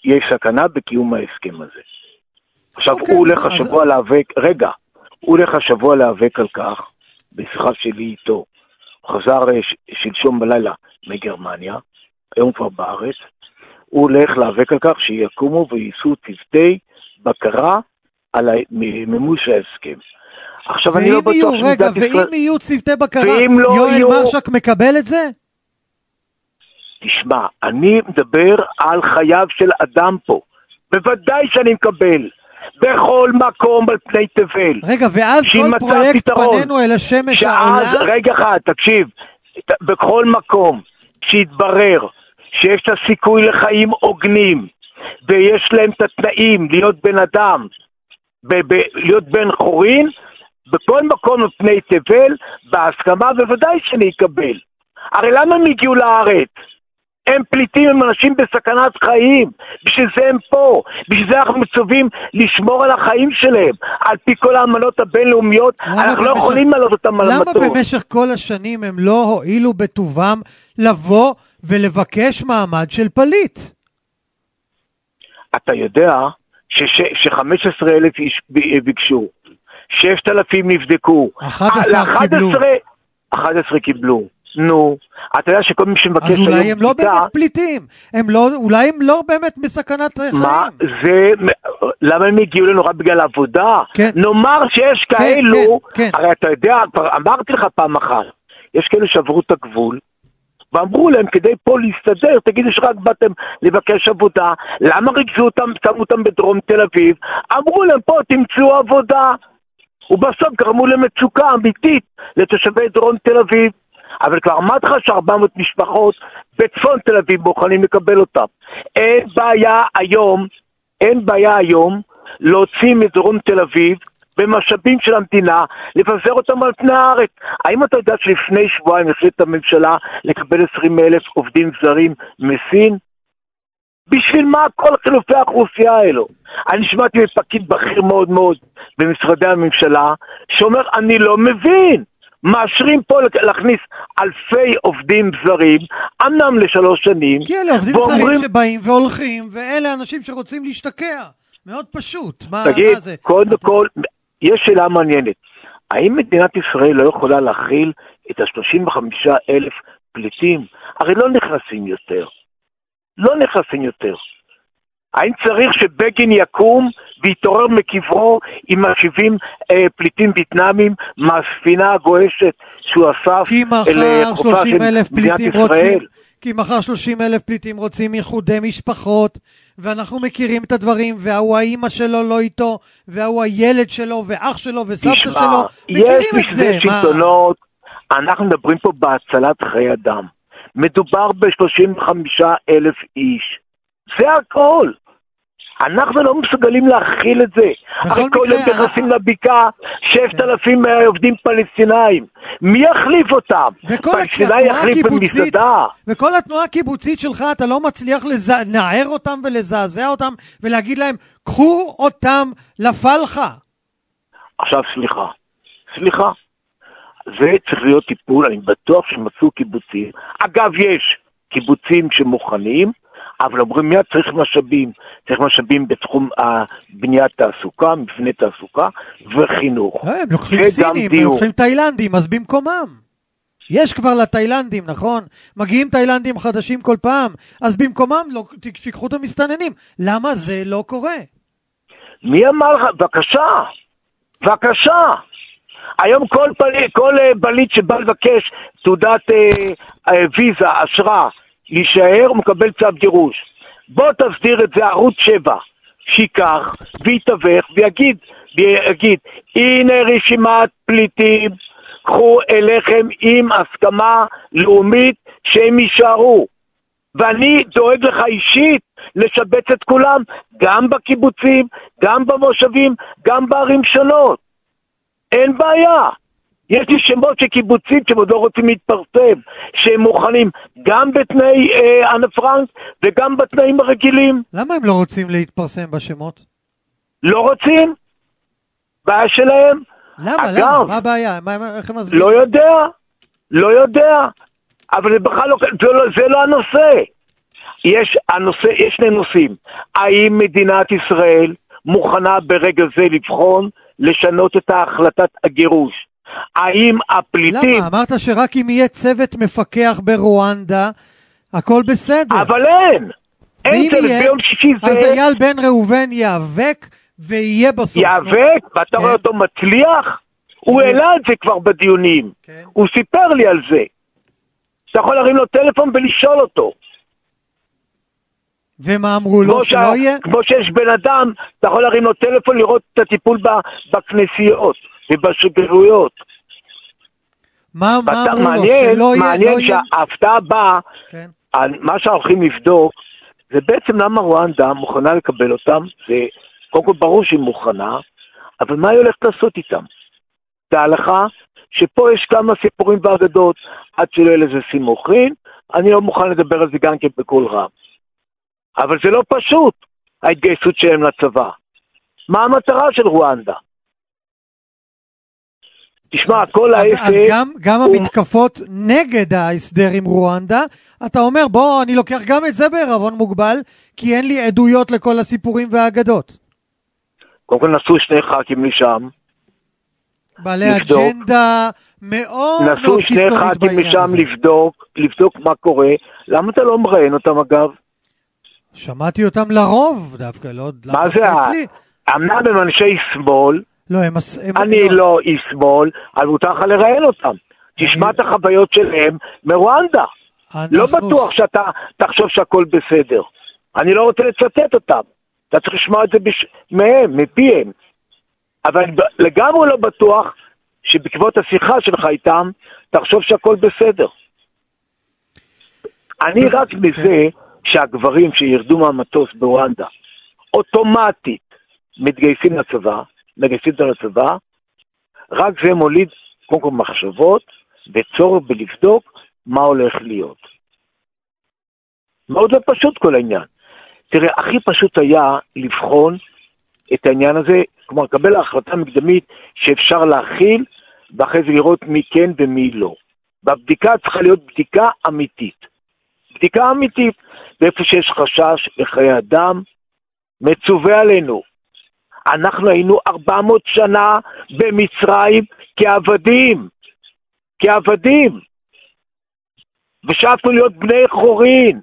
יש סכנה בקיום ההסכם הזה. עכשיו, אוקיי, הוא הולך אז... השבוע אז... להיאבק, רגע, הוא הולך השבוע להיאבק על כך, בשיחה שלי איתו, הוא חזר ש... שלשום בלילה מגרמניה, היום כבר בארץ, הוא הולך להיאבק על כך שיקומו וייסו צוותי בקרה על מימוש ההסכם. עכשיו אני לא בטוח רגע, ואם ישראל... יהיו צוותי בקרה, לא יואל יהיו... מרשק מקבל את זה? תשמע, אני מדבר על חייו של אדם פה. בוודאי שאני מקבל. בכל מקום על פני תבל. רגע, ואז כל פרויקט פתרון, פנינו אל השמש העולה? רגע אחד, תקשיב. בכל מקום שיתברר שיש את הסיכוי לחיים עוגנים, ויש להם את התנאים להיות בן אדם, ב- ב- להיות בן חורין, בכל מקום על פני תבל, בהסכמה בוודאי שאני אקבל. הרי למה הם הגיעו לארץ? הם פליטים, הם אנשים בסכנת חיים, בשביל זה הם פה, בשביל זה אנחנו מצווים לשמור על החיים שלהם, על פי כל האמנות הבינלאומיות, אנחנו לא יכולים לעלות אותם על המטוס. למה במשך כל השנים הם לא הועילו בטובם לבוא ולבקש מעמד של פליט? אתה יודע ש-חמישה עשר אלף איש ביקשו, ששת אלפים נבדקו, אחת עשרה קיבלו. אחת עשרה קיבלו. נו, אתה יודע שכל מי שמבקש היום... אז אולי הם לא באמת פליטים, הם לא, אולי הם לא באמת בסכנת חיים. מה? זה... למה הם הגיעו לנו רק בגלל עבודה? כן. נאמר שיש כן, כאלו, כן, כן. הרי אתה יודע, אמרתי לך פעם אחת, יש כאלו שעברו את הגבול, ואמרו להם כדי פה להסתדר, תגידו שרק באתם לבקש עבודה, למה ריכזו אותם, שמו אותם בדרום תל אביב, אמרו להם פה תמצאו עבודה, ובסוף גרמו למצוקה אמיתית לתושבי דרום תל אביב, אבל כבר אמרת לך ש-ארבע מאות משפחות בצפון תל אביב מוכנים לקבל אותם. אין בעיה היום, אין בעיה היום להוציא מדרום תל אביב במשאבים של המדינה, לפזר אותם על פני הארץ. האם אתה יודע שלפני שבועיים החליטה הממשלה לקבל עשרים אלף עובדים זרים מסין? בשביל מה כל חילופי האוכלוסייה האלו? אני שמעתי מפקיד בכיר מאוד מאוד במשרדי הממשלה, שאומר, אני לא מבין. מאשרים פה להכניס אלפי עובדים זרים, אמנם לשלוש שנים. כי אלה עובדים ואומרים... זרים שבאים והולכים, ואלה אנשים שרוצים להשתקע. מאוד פשוט. מה, תגיד, מה זה? קודם אתה... כל, יש שאלה מעניינת. האם מדינת ישראל לא יכולה להכיל את ה-שלושים וחמישה אלף פליטים? הרי לא נכנסים יותר. לא נכנסים יותר. האם צריך שבגין יקום ויתעורר מקברו עם שבעים אה, פליטים וייטנאמים מהספינה הגועשת שהוא אסף אל חופה של מדינת ישראל? כי מחר שלושים אלף פליטים רוצים ייחודי משפחות, ואנחנו מכירים את הדברים, והוא האמא שלו לא איתו, והוא הילד שלו, ואח שלו, וסבתא תשמע, שלו, מכירים את זה. יש שלטונות, אנחנו מדברים פה בהצלת חיי אדם. מדובר ב-שלושים וחמישה אלף איש. זה הכל. אנחנו לא מסוגלים להכיל את זה. הרי כל יום נכנסים לבקעה ששת אלפים עובדים פלסטינאים. מי יחליף אותם? פלסטינאי יחליף במסעדה. וכל התנועה הקיבוצית שלך, אתה לא מצליח לנער אותם ולזעזע אותם ולהגיד להם, קחו אותם לפלחה. עכשיו סליחה. סליחה. זה צריך להיות טיפול, אני בטוח שמצאו קיבוצים. אגב, יש קיבוצים שמוכנים, אבל אומרים מיד צריך משאבים, צריך משאבים בתחום בניית תעסוקה, מבנה תעסוקה וחינוך. הם לוקחים סינים, הם לוקחים תאילנדים, אז במקומם. יש כבר לתאילנדים, נכון? מגיעים תאילנדים חדשים כל פעם, אז במקומם שיקחו את המסתננים. למה זה לא קורה? מי אמר לך? בבקשה, בבקשה. היום כל, פליט, כל בליט שבא לבקש תעודת אה, אה, ויזה, אשרה, להישאר, הוא מקבל צו גירוש. בוא תסדיר את זה ערוץ שבע, שיקח ויתווך ויגיד, ויגיד, הנה רשימת פליטים, קחו אליכם עם הסכמה לאומית שהם יישארו. ואני דואג לך אישית לשבץ את כולם, גם בקיבוצים, גם במושבים, גם בערים שונות. אין בעיה. יש לי שמות של קיבוצים שעוד לא רוצים להתפרסם, שהם מוכנים גם בתנאי אה, אנה פרנק וגם בתנאים הרגילים. למה הם לא רוצים להתפרסם בשמות? לא רוצים? בעיה שלהם? למה? אגב, למה? מה הבעיה? מה, איך הם מסבירים? לא יודע, לא יודע, אבל זה בכלל לא, זה לא, זה לא הנושא. יש, הנושא, יש שני נושאים. האם מדינת ישראל מוכנה ברגע זה לבחון, לשנות את ההחלטת הגירוש? האם הפליטים... למה? אמרת שרק אם יהיה צוות מפקח ברואנדה, הכל בסדר. אבל אין! אין צוות ביום שישי זה... אז אייל בן ראובן יאבק ויהיה בסוף. יאבק? ואתה רואה אותו מצליח? הוא העלה את זה כבר בדיונים. הוא סיפר לי על זה. אתה יכול להרים לו טלפון ולשאול אותו. ומה אמרו לו שלא יהיה? כמו שיש בן אדם, אתה יכול להרים לו טלפון לראות את הטיפול בכנסיות ובשגרירויות. מה אמרו לו? שלא יהיה? מעניין שההפתעה הבאה, מה שהולכים לבדוק, זה בעצם למה רואנדה מוכנה לקבל אותם, זה קודם כל ברור שהיא מוכנה, אבל מה היא הולכת לעשות איתם? זה ההלכה שפה יש כמה סיפורים ואגדות, עד שלא יהיה לזה סימוכין, אני לא מוכן לדבר על זה גם כן בכל רם. אבל זה לא פשוט, ההתגייסות שלהם לצבא. מה המטרה של רואנדה? תשמע, אז, כל אז, ההפך... אז גם, גם הוא... המתקפות נגד ההסדר עם רואנדה, אתה אומר, בוא, אני לוקח גם את זה בערבון מוגבל, כי אין לי עדויות לכל הסיפורים והאגדות. קודם כל נסו שני ח"כים לשם. בעלי אג'נדה מאוד מאוד נסו שני ח"כים משם לבדוק, לבדוק מה קורה. למה אתה לא מראיין אותם אגב? שמעתי אותם לרוב דווקא, לא... מה זה? אמנם הם אנשי שמאל, לא, הם... הם אני לא, לא איש שמאל, אבל מותר לך לראיין אותם. אני... תשמע את החוויות שלהם מרואנדה. אנחנו... לא בטוח שאתה תחשוב שהכל בסדר. אני לא רוצה לצטט אותם. אתה צריך לשמוע את זה בש... מהם, מפיהם. אבל לגמרי לא בטוח שבעקבות השיחה שלך איתם, תחשוב שהכל בסדר. אני רק בזה שהגברים שירדו מהמטוס ברואנדה, אוטומטית מתגייסים לצבא, מתגייסים לצבא, רק זה מוליד קודם כל מחשבות וצורך בלבדוק מה הולך להיות. מאוד לא פשוט כל העניין. תראה, הכי פשוט היה לבחון את העניין הזה, כלומר, לקבל ההחלטה מקדמית שאפשר להכיל, ואחרי זה לראות מי כן ומי לא. והבדיקה צריכה להיות בדיקה אמיתית. בדיקה אמיתית, ואיפה שיש חשש לחיי אדם, מצווה עלינו. אנחנו היינו ארבע מאות שנה במצרים כעבדים, כעבדים. ושאפנו להיות בני חורין.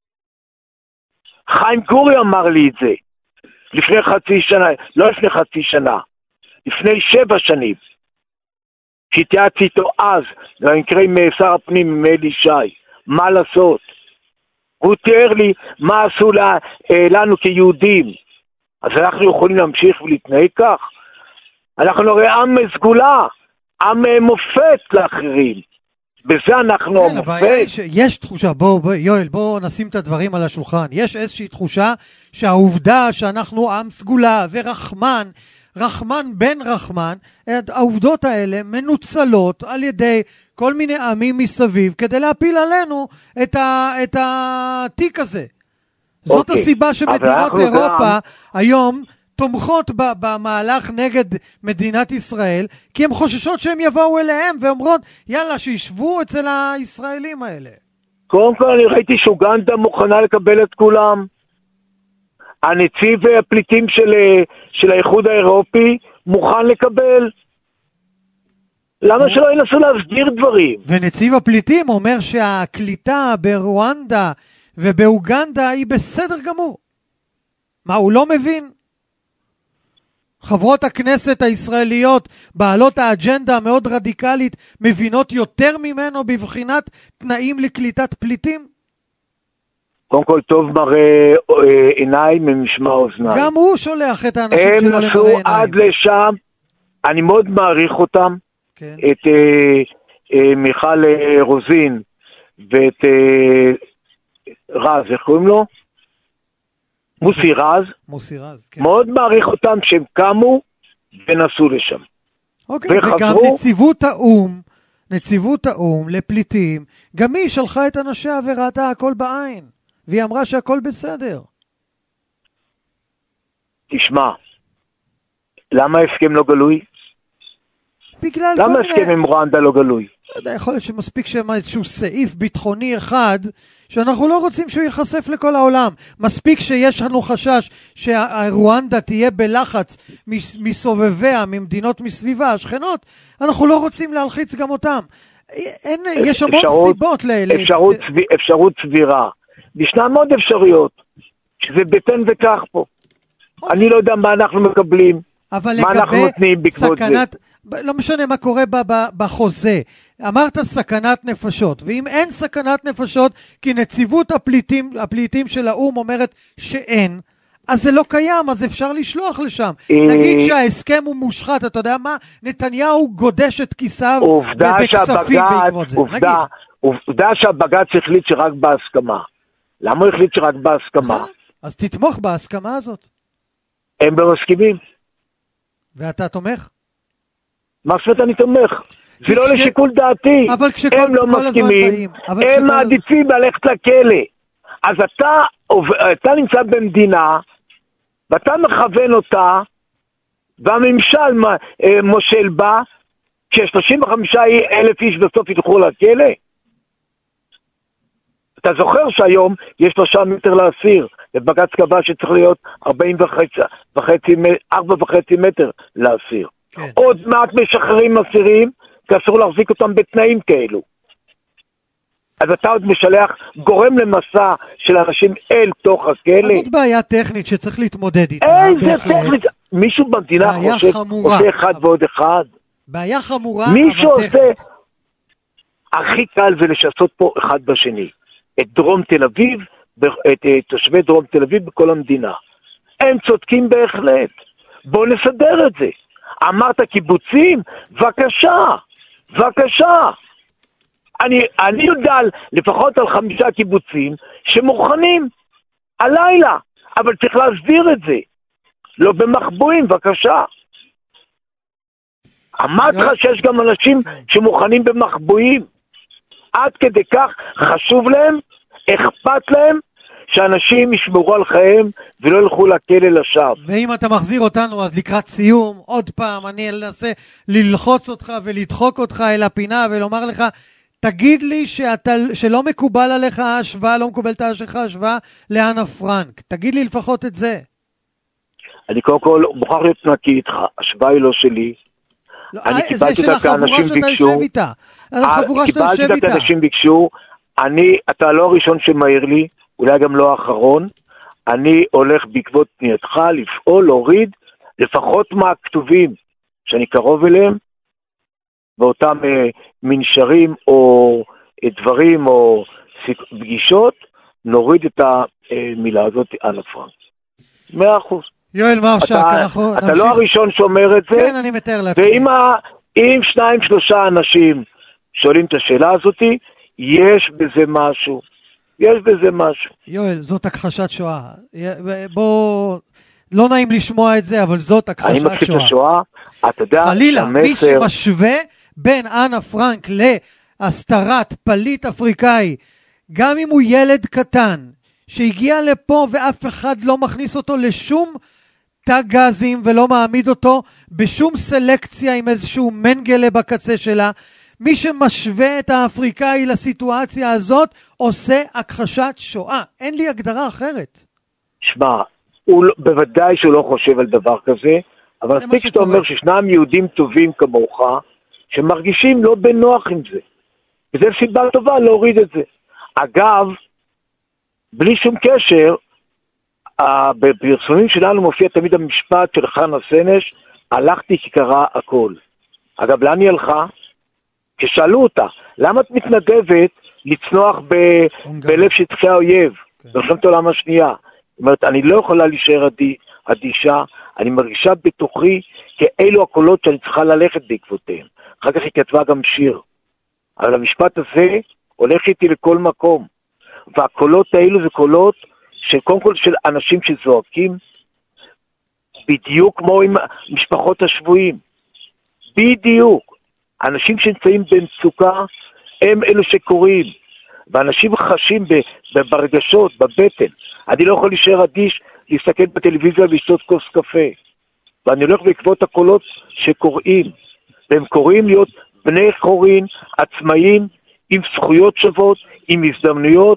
חיים גורי אמר לי את זה. לפני חצי שנה, לא לפני חצי שנה, לפני שבע שנים, שהתייעצתי איתו אז, במקרה עם שר הפנים, עם אלי שי, מה לעשות? הוא תיאר לי מה עשו לה, לנו כיהודים. אז אנחנו יכולים להמשיך ולהתנהג כך? אנחנו הרי עם סגולה, עם מופת לאחרים. בזה אנחנו כן, המופת. יש, יש תחושה, בוא, בוא, יואל, בוא נשים את הדברים על השולחן. יש איזושהי תחושה שהעובדה שאנחנו עם סגולה ורחמן, רחמן בן רחמן, העובדות האלה מנוצלות על ידי כל מיני עמים מסביב, כדי להפיל עלינו את, ה, את התיק הזה. זאת okay. הסיבה שמדינות אירופה גם... היום תומכות במהלך נגד מדינת ישראל, כי הן חוששות שהם יבואו אליהם ואומרות, יאללה, שישבו אצל הישראלים האלה. קודם כל אני ראיתי שאוגנדה מוכנה לקבל את כולם. הנציב הפליטים של, של האיחוד האירופי מוכן לקבל. למה שלא ינסו להסדיר דברים? ונציב הפליטים אומר שהקליטה ברואנדה ובאוגנדה היא בסדר גמור. מה, הוא לא מבין? חברות הכנסת הישראליות, בעלות האג'נדה המאוד רדיקלית, מבינות יותר ממנו בבחינת תנאים לקליטת פליטים? קודם כל טוב מראה עיניים ממשמע אוזניים. גם הוא שולח את האנשים שלו למראה עיניים. הם נסו עד לשם, אני מאוד מעריך אותם, כן. את אה, אה, מיכל אה, רוזין ואת אה, רז, איך קוראים לו? מוסי רז. מוסי רז, כן. מאוד מעריך אותם שהם קמו ונסו לשם. אוקיי, וחזרו... וגם נציבות האום, נציבות האום לפליטים, גם היא שלחה את אנשיה וראתה הכל בעין. והיא אמרה שהכל בסדר. תשמע, למה ההסכם לא גלוי? בגלל למה ההסכם עם רואנדה לא גלוי? יכול להיות שמספיק שם איזשהו סעיף ביטחוני אחד, שאנחנו לא רוצים שהוא ייחשף לכל העולם. מספיק שיש לנו חשש שרואנדה תהיה בלחץ מסובביה, ממדינות מסביבה, השכנות, אנחנו לא רוצים להלחיץ גם אותם. אין, יש המון אפשרות, סיבות ל... אפשרות, ל... סב... אפשרות סבירה. ישנם עוד אפשרויות, שזה ביתן וכך פה. עוד. אני לא יודע מה אנחנו מקבלים, מה אנחנו נותנים בעקבות סכנת... זה. לא משנה מה קורה בחוזה. אמרת סכנת נפשות, ואם אין סכנת נפשות, כי נציבות הפליטים, הפליטים של האום אומרת שאין, אז זה לא קיים, אז אפשר לשלוח לשם. נגיד שההסכם הוא מושחת, אתה יודע מה? נתניהו גודש את כיסיו בכספים בעקבות זה. עובדה, עובדה שהבג"ץ החליט שרק בהסכמה. למה הוא החליט שרק בהסכמה? אז תתמוך בהסכמה הזאת. הם במסכימים. ואתה תומך? מה זאת אני תומך? זה לא לשיקול דעתי. הם לא מסכימים. הם מעדיפים ללכת לכלא. אז אתה, אתה נמצא במדינה, ואתה מכוון אותה, והממשל מושל בה, כש-שלושים וחמישה אלף איש בסוף ילכו לכלא. אתה זוכר שהיום יש שלושה מטר לאסיר, ובג"ץ קבע שצריך להיות ארבעים וחצי, ארבע וחצי מטר לאסיר. כן. עוד מעט משחררים אסירים, כי אסור להחזיק אותם בתנאים כאלו. אז אתה עוד משלח, גורם למסע של אנשים אל תוך הכלא. אז זאת בעיה טכנית שצריך להתמודד איתה. איזה טכנית? מישהו במדינה חושב, עושה אחד ועוד אחד. בעיה חמורה, מישהו עושה, הכי קל זה לשסות פה אחד בשני. את דרום תל אביב, את תושבי דרום תל אביב בכל המדינה. הם צודקים בהחלט. בואו נסדר את זה. אמרת קיבוצים? בבקשה, בבקשה. אני, אני יודע לפחות על חמישה קיבוצים שמוכנים הלילה, אבל צריך להסביר את זה. לא במחבואים, בבקשה. אמרת לך שיש גם אנשים שמוכנים במחבואים. עד כדי כך חשוב להם, אכפת להם, שאנשים ישמרו על חייהם ולא ילכו לכלא לשווא. ואם אתה מחזיר אותנו אז לקראת סיום, עוד פעם אני אנסה ללחוץ אותך ולדחוק אותך אל הפינה ולומר לך, תגיד לי שאתה, שלא מקובל עליך ההשוואה, לא מקובלת עליך ההשוואה לאנה פרנק. תגיד לי לפחות את זה. אני קודם כל מוכרח להיות נקי איתך, השוואה היא לא שלי. לא, אני קיבלתי אותה כאנשים ביקשו. קיבלתי אותה כאנשים ביקשו. אני, אתה לא הראשון שמהיר לי, אולי גם לא האחרון. אני הולך בעקבות פנייתך לפעול, להוריד, לפחות מהכתובים שאני קרוב אליהם, באותם אה, מנשרים או אה, דברים או פגישות, נוריד את המילה הזאת, אנה פרנק. מאה אחוז. יואל מרשק, אנחנו... אתה לא הראשון שאומר את זה. כן, אני מתאר לעצמי. ואם ה, אם שניים, שלושה אנשים שואלים את השאלה הזאת, יש בזה משהו. יש בזה משהו. יואל, זאת הכחשת שואה. בוא... לא נעים לשמוע את זה, אבל זאת הכחשת שואה. אני מכחיש את השואה, אתה יודע, חלילה, מי שמשווה בין אנה פרנק להסתרת פליט אפריקאי, גם אם הוא ילד קטן, שהגיע לפה ואף אחד לא מכניס אותו לשום תג גזים, ולא מעמיד אותו בשום סלקציה עם איזשהו מנגלה בקצה שלה, מי שמשווה את האפריקאי לסיטואציה הזאת, עושה הכחשת שואה. אין לי הגדרה אחרת. שמע, הוא, בוודאי שהוא לא חושב על דבר כזה, אבל מספיק שאתה אומר שישנם יהודים טובים כמוך, שמרגישים לא בנוח עם זה. וזו סיבה טובה להוריד את זה. אגב, בלי שום קשר, בפרסומים שלנו מופיע תמיד המשפט של חנה סנש, הלכתי כי קרה הכל. אגב, לאן היא הלכה? כשאלו אותה, למה את מתנדבת לצנוח ב- בלב שטחי האויב? במלחמת העולם השנייה. זאת אומרת, אני לא יכולה להישאר אדי, אדישה, אני מרגישה בתוכי כאלו הקולות שאני צריכה ללכת בעקבותיהם. אחר כך היא כתבה גם שיר. אבל המשפט הזה הולך איתי לכל מקום. והקולות האלו זה קולות של קודם כל של אנשים שזועקים, בדיוק כמו עם משפחות השבויים. בדיוק. אנשים שנמצאים במצוקה הם אלו שקוראים. ואנשים חשים ברגשות, בבטן. אני לא יכול להישאר אדיש, להסתכל בטלוויזיה ולשתות כוס קפה. ואני הולך בעקבות הקולות שקוראים. והם קוראים להיות בני חורין, עצמאים, עם זכויות שוות, עם הזדמנויות,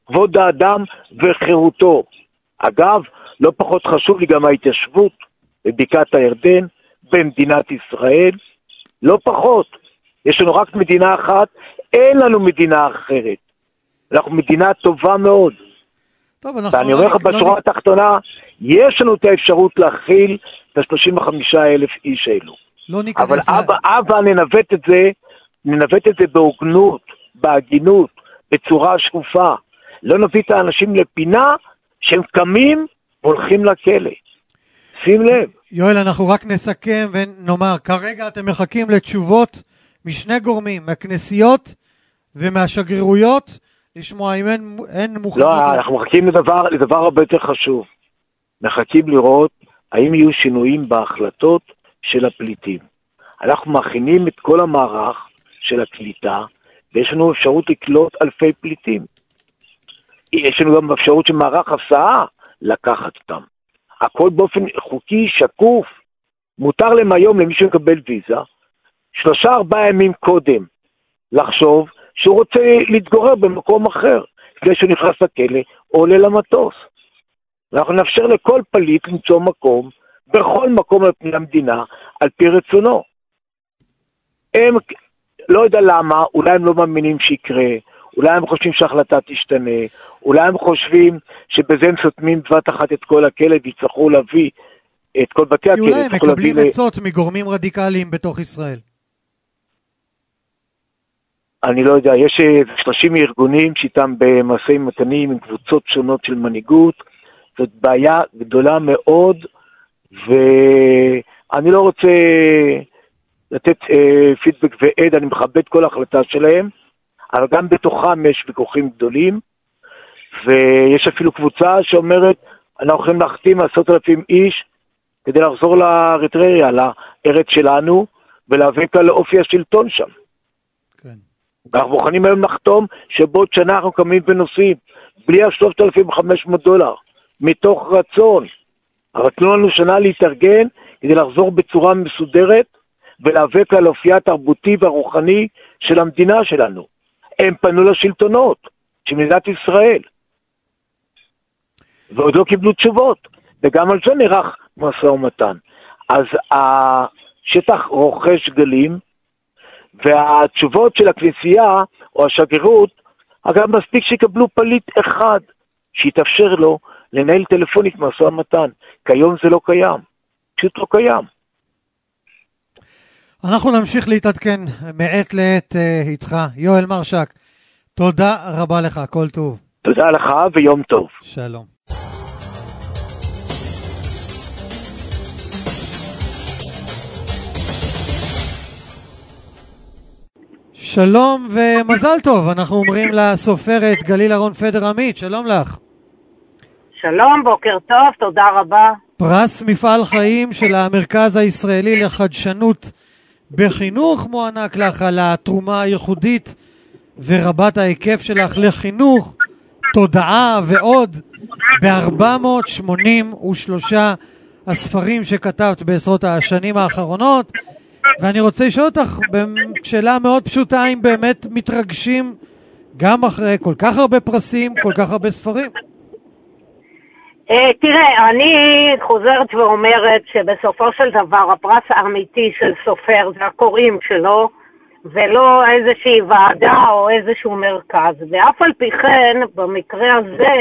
כבוד האדם וחירותו. אגב, לא פחות חשוב לי גם ההתיישבות בבקעת הירדן, במדינת ישראל, לא פחות. יש לנו רק מדינה אחת, אין לנו מדינה אחרת. אנחנו מדינה טובה מאוד. טוב, אנחנו ואני אומר לך לא בשורה התחתונה, יש לנו את האפשרות להכיל את ה-שלושים וחמישה אלף איש האלו. לא ניכנס... אבל אבא, אבא ננווט את זה, ננווט את זה בהוגנות, בהגינות, בצורה שקופה. לא נביא את האנשים לפינה שהם קמים והולכים לכלא. שים לב. יואל, אנחנו רק נסכם ונאמר, כרגע אתם מחכים לתשובות משני גורמים, מהכנסיות ומהשגרירויות, לשמוע אם אין, אין מוכנות... לא, אנחנו מחכים לדבר, לדבר הרבה יותר חשוב. מחכים לראות האם יהיו שינויים בהחלטות של הפליטים. אנחנו מכינים את כל המערך של הקליטה, ויש לנו אפשרות לקלוט אלפי פליטים. יש לנו גם אפשרות של מערך הסעה לקחת אותם. הכל באופן חוקי, שקוף. מותר להם היום למי שמקבל ויזה, שלושה ארבעה ימים קודם לחשוב שהוא רוצה להתגורר במקום אחר, כדי שהוא נכנס לכלא או עולה למטוס. אנחנו נאפשר לכל פליט למצוא מקום, בכל מקום על פני המדינה, על פי רצונו. הם, לא יודע למה, אולי הם לא מאמינים שיקרה, אולי הם חושבים שההחלטה תשתנה, אולי הם חושבים שבזה הם סותמים דבת אחת את כל הכלא, ויצטרכו להביא את כל בתי הכלא. כי אולי הם מקבלים עצות מגורמים רדיקליים בתוך ישראל. אני לא יודע, יש שלושים ארגונים שאיתם במשאים ומתנים עם קבוצות שונות של מנהיגות, זאת בעיה גדולה מאוד, ואני לא רוצה לתת אה, פידבק ועד, אני מכבד כל ההחלטה שלהם, אבל גם בתוכם יש ויכוחים גדולים, ויש אפילו קבוצה שאומרת, אנחנו יכולים להחתים עשרות אלפים איש, כדי לחזור לאריתריאה, לארץ שלנו, ולהיאבק על אופי השלטון שם. כן. אנחנו מוכנים היום לחתום שבעוד שנה אנחנו קמים ונוסעים, בלי ה-שלושת אלפים וחמש מאות דולר, מתוך רצון. אבל תנו לנו שנה להתארגן, כדי לחזור בצורה מסודרת, ולהיאבק על אופייה התרבותי והרוחני של המדינה שלנו. הם פנו לשלטונות של מדינת ישראל, ועוד לא קיבלו תשובות, וגם על זה נערך משא ומתן. אז השטח רוכש גלים, והתשובות של הכנסייה או השגרירות, אגב מספיק שיקבלו פליט אחד, שיתאפשר לו לנהל טלפונית משא ומתן, כי היום זה לא קיים, פשוט לא קיים. אנחנו נמשיך להתעדכן מעת לעת uh, איתך. יואל מרשק, תודה רבה לך, כל טוב. תודה לך ויום טוב. שלום. שלום ומזל טוב, אנחנו אומרים לסופרת גליל אהרון פדר עמית, שלום לך. שלום, בוקר טוב, תודה רבה. פרס מפעל חיים של המרכז הישראלי לחדשנות בחינוך מוענק לך על התרומה הייחודית ורבת ההיקף שלך לחינוך, תודעה ועוד ב-ארבע מאות שמונים ושלושה הספרים שכתבת בעשרות השנים האחרונות. ואני רוצה לשאול אותך שאלה מאוד פשוטה, אם באמת מתרגשים גם אחרי כל כך הרבה פרסים, כל כך הרבה ספרים? תראה, אני חוזרת ואומרת שבסופו של דבר הפרס האמיתי של סופר זה הקוראים שלו, ולא איזושהי ועדה או איזשהו מרכז. ואף על פי כן, במקרה הזה,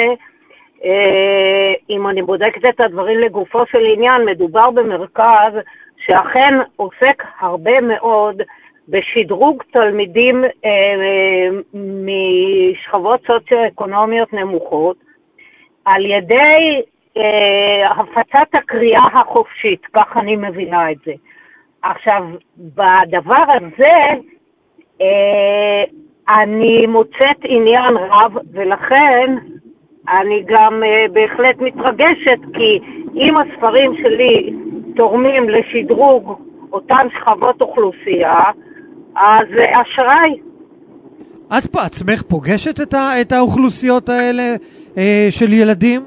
אם אני בודקת את הדברים לגופו של עניין, מדובר במרכז שאכן עוסק הרבה מאוד בשדרוג תלמידים אה, משכבות סוציו-אקונומיות נמוכות, על ידי אה, הפצת הקריאה החופשית, כך אני מבינה את זה. עכשיו, בדבר הזה, אה, אני מוצאת עניין רב, ולכן אני גם אה, בהחלט מתרגשת, כי אם הספרים שלי תורמים לשדרוג אותן שכבות אוכלוסייה, אז אשראי. את בעצמך פוגשת את, ה, את האוכלוסיות האלה אה, של ילדים?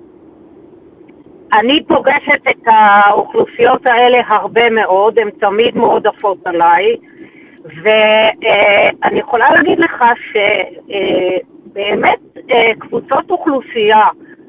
אני פוגשת את האוכלוסיות האלה הרבה מאוד, הן תמיד מאוד עפות עליי, ואני יכולה להגיד לך שבאמת אה, קבוצות אוכלוסייה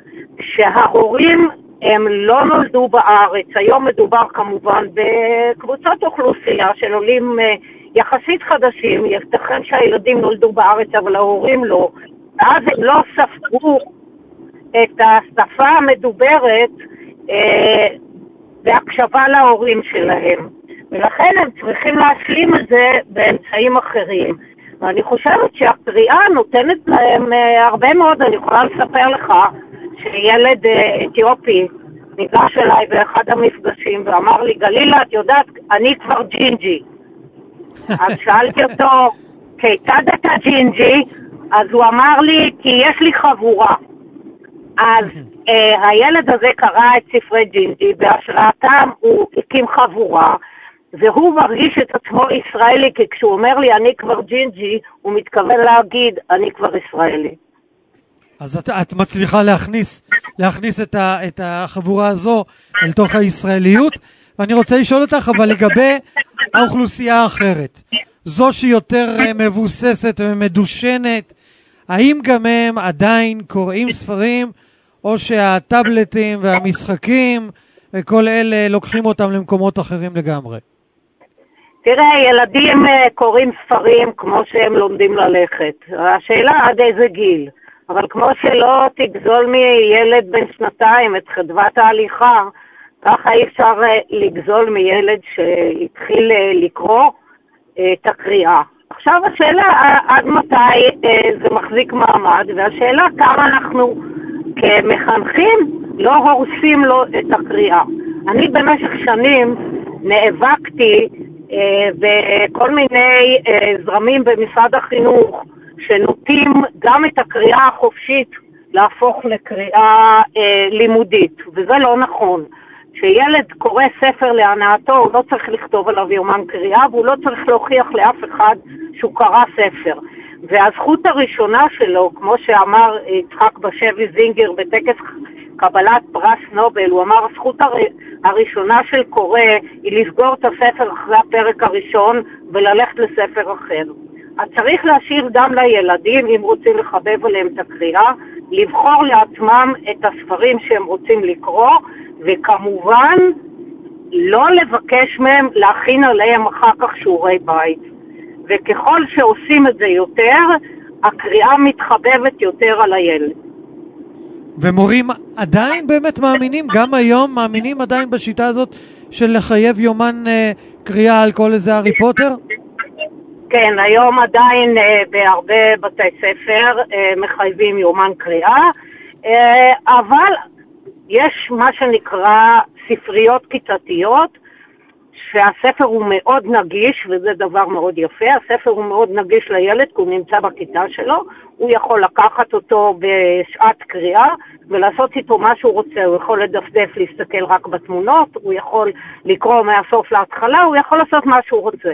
שההורים הם לא נולדו בארץ, היום מדובר כמובן בקבוצות אוכלוסייה של עולים אה, יחסית חדשים, ייתכן שהילדים נולדו בארץ אבל ההורים לא, אז הם לא ספרו את השפה המדוברת אה, בהקשבה להורים שלהם, ולכן הם צריכים להשלים את זה באמצעים אחרים. ואני חושבת שהקריאה נותנת להם אה, הרבה מאוד. אני יכולה לספר לך שילד אה, אתיופי ניגש אליי באחד המפגשים ואמר לי, גלילה, את יודעת, אני כבר ג'ינג'י. אז שאלתי אותו, כיצד אתה ג'ינג'י? אז הוא אמר לי, כי יש לי חבורה. אז אה, הילד הזה קרא את ספרי ג'ינג'י, בהשראתם הוא הקים חבורה, והוא מרגיש את עצמו ישראלי, כי כשהוא אומר לי אני כבר ג'ינג'י, הוא מתכוון להגיד אני כבר ישראלי. אז את, את מצליחה להכניס, להכניס את, ה, את החבורה הזו אל תוך הישראליות, ואני רוצה לשאול אותך, אבל לגבי האוכלוסייה האחרת, זו שיותר מבוססת ומדושנת, האם גם הם עדיין קוראים ספרים, או שהטאבלטים והמשחקים וכל אלה לוקחים אותם למקומות אחרים לגמרי? תראה, ילדים קוראים ספרים כמו שהם לומדים ללכת. השאלה עד איזה גיל. אבל כמו שלא תגזול מילד בן שנתיים את חדוות ההליכה, ככה אי אפשר לגזול מילד שהתחיל לקרוא את הקריאה. עכשיו השאלה עד מתי זה מחזיק מעמד, והשאלה כמה אנחנו כמחנכים לא הורסים לו את הקריאה. אני במשך שנים נאבקתי אה, בכל מיני אה, זרמים במשרד החינוך שנוטים גם את הקריאה החופשית להפוך לקריאה אה, לימודית, וזה לא נכון. כשילד קורא ספר להנאתו הוא לא צריך לכתוב עליו יומן קריאה, והוא לא צריך להוכיח לאף אחד שהוא קרא ספר. והזכות הראשונה שלו, כמו שאמר יצחק בשבי זינגר בטקס קבלת פרס נובל, הוא אמר, הזכות הר... הראשונה של קורא היא לסגור את הספר אחרי הפרק הראשון וללכת לספר אחר. אז צריך להשאיר גם לילדים, אם רוצים לחבב עליהם את הקריאה, לבחור לעצמם את הספרים שהם רוצים לקרוא, וכמובן לא לבקש מהם להכין עליהם אחר כך שיעורי בית. וככל שעושים את זה יותר, הקריאה מתחבבת יותר על הילד. ומורים עדיין באמת מאמינים, גם היום מאמינים עדיין בשיטה הזאת של לחייב יומן אה, קריאה על כל איזה הארי פוטר? כן, היום עדיין אה, בהרבה בתי ספר אה, מחייבים יומן קריאה, אה, אבל יש מה שנקרא ספריות כיתתיות, שהספר הוא מאוד נגיש, וזה דבר מאוד יפה. הספר הוא מאוד נגיש לילד, כי הוא נמצא בכיתה שלו, הוא יכול לקחת אותו בשעת קריאה, ולעשות איתו מה שהוא רוצה. הוא יכול לדפדף, להסתכל רק בתמונות, הוא יכול לקרוא מהסוף להתחלה, הוא יכול לעשות מה שהוא רוצה.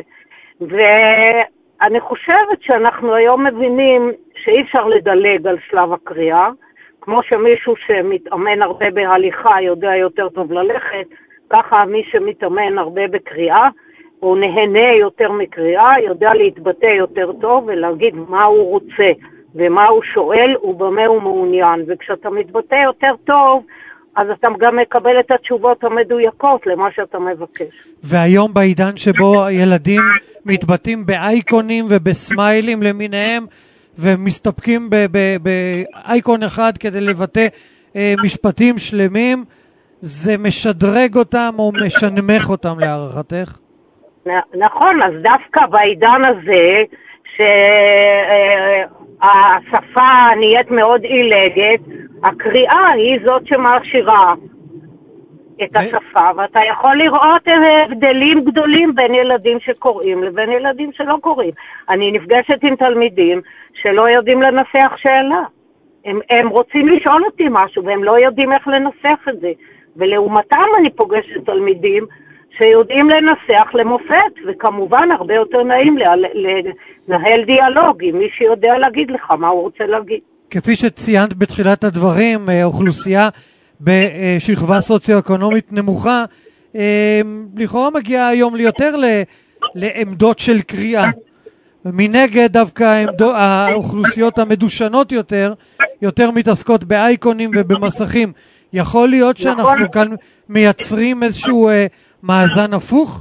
ואני חושבת שאנחנו היום מבינים שאי אפשר לדלג על שלב הקריאה, כמו שמישהו שמתאמן הרבה בהליכה יודע יותר טוב ללכת, ככה מי שמתאמן הרבה בקריאה, הוא נהנה יותר מקריאה, יודע להתבטא יותר טוב ולהגיד מה הוא רוצה ומה הוא שואל ובמה הוא מעוניין. וכשאתה מתבטא יותר טוב, אז אתה גם מקבל את התשובות המדויקות למה שאתה מבקש. והיום בעידן שבו ילדים מתבטאים באייקונים ובסמיילים למיניהם, ומסתפקים באייקון אחד כדי לבטא אה, משפטים שלמים, זה משדרג אותם או משנמך אותם להערכתך? נכון, אז דווקא בעידן הזה שהשפה נהיית מאוד עילגת, הקריאה היא זאת שמעשירה את השפה, ואתה יכול לראות הבדלים גדולים בין ילדים שקוראים לבין ילדים שלא קוראים. אני נפגשת עם תלמידים שלא יודעים לנסח שאלה. הם, הם רוצים לשאול אותי משהו והם לא יודעים איך לנסח את זה. ולעומתם אני פוגשת תלמידים שיודעים לנסח למופת, וכמובן הרבה יותר נעים לנהל דיאלוג עם מי שיודע להגיד לך מה הוא רוצה להגיד. כפי שציינת בתחילת הדברים, אוכלוסייה בשכבה סוציו-אקונומית נמוכה, לכאורה מגיעה היום ליותר לעמדות של קריאה. מנגד דווקא האוכלוסיות המדושנות יותר, יותר מתעסקות באייקונים ובמסכים. יכול להיות שאנחנו כאן מייצרים איזשהו אה, מאזן הפוך?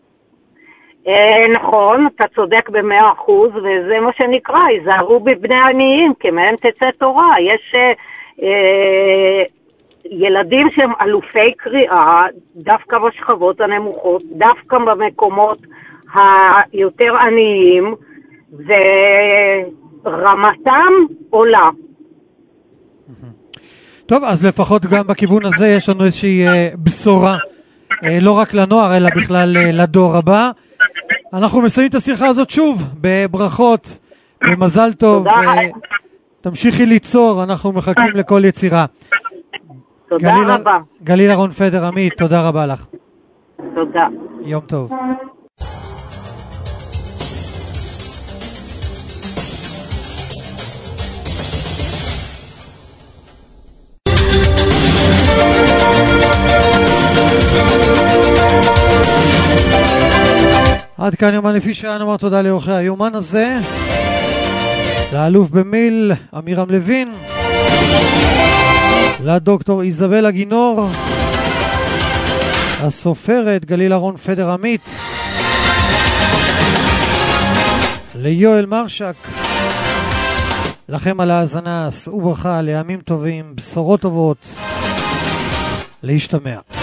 נכון, אתה צודק במאה אחוז, וזה מה שנקרא, היזהרו בבני עניים, כי מהם תצא תורה. יש אה, ילדים שהם אלופי קריאה, דווקא בשכבות הנמוכות, דווקא במקומות היותר עניים, ורמתם עולה. טוב, אז לפחות גם בכיוון הזה יש לנו איזושהי אה, בשורה, אה, לא רק לנוער, אלא בכלל אה, לדור הבא. אנחנו מסיימים את השיחה הזאת שוב בברכות, במזל טוב. אה, תמשיכי ליצור, אנחנו מחכים לכל יצירה. תודה גליל, רבה. גליל אהרון פדר עמית, תודה רבה לך. תודה. יום טוב. עד כאן יומן לפי שעה. נאמר תודה לאורחי היומן הזה, לאלוף במיל אמירם לוין, לדוקטור איזבלה גינור, הסופרת גליל אהרון פדר עמית, ליואל מרשק. לכם על ההאזנה, שאו ברכה, לימים טובים, בשורות טובות, להשתמע.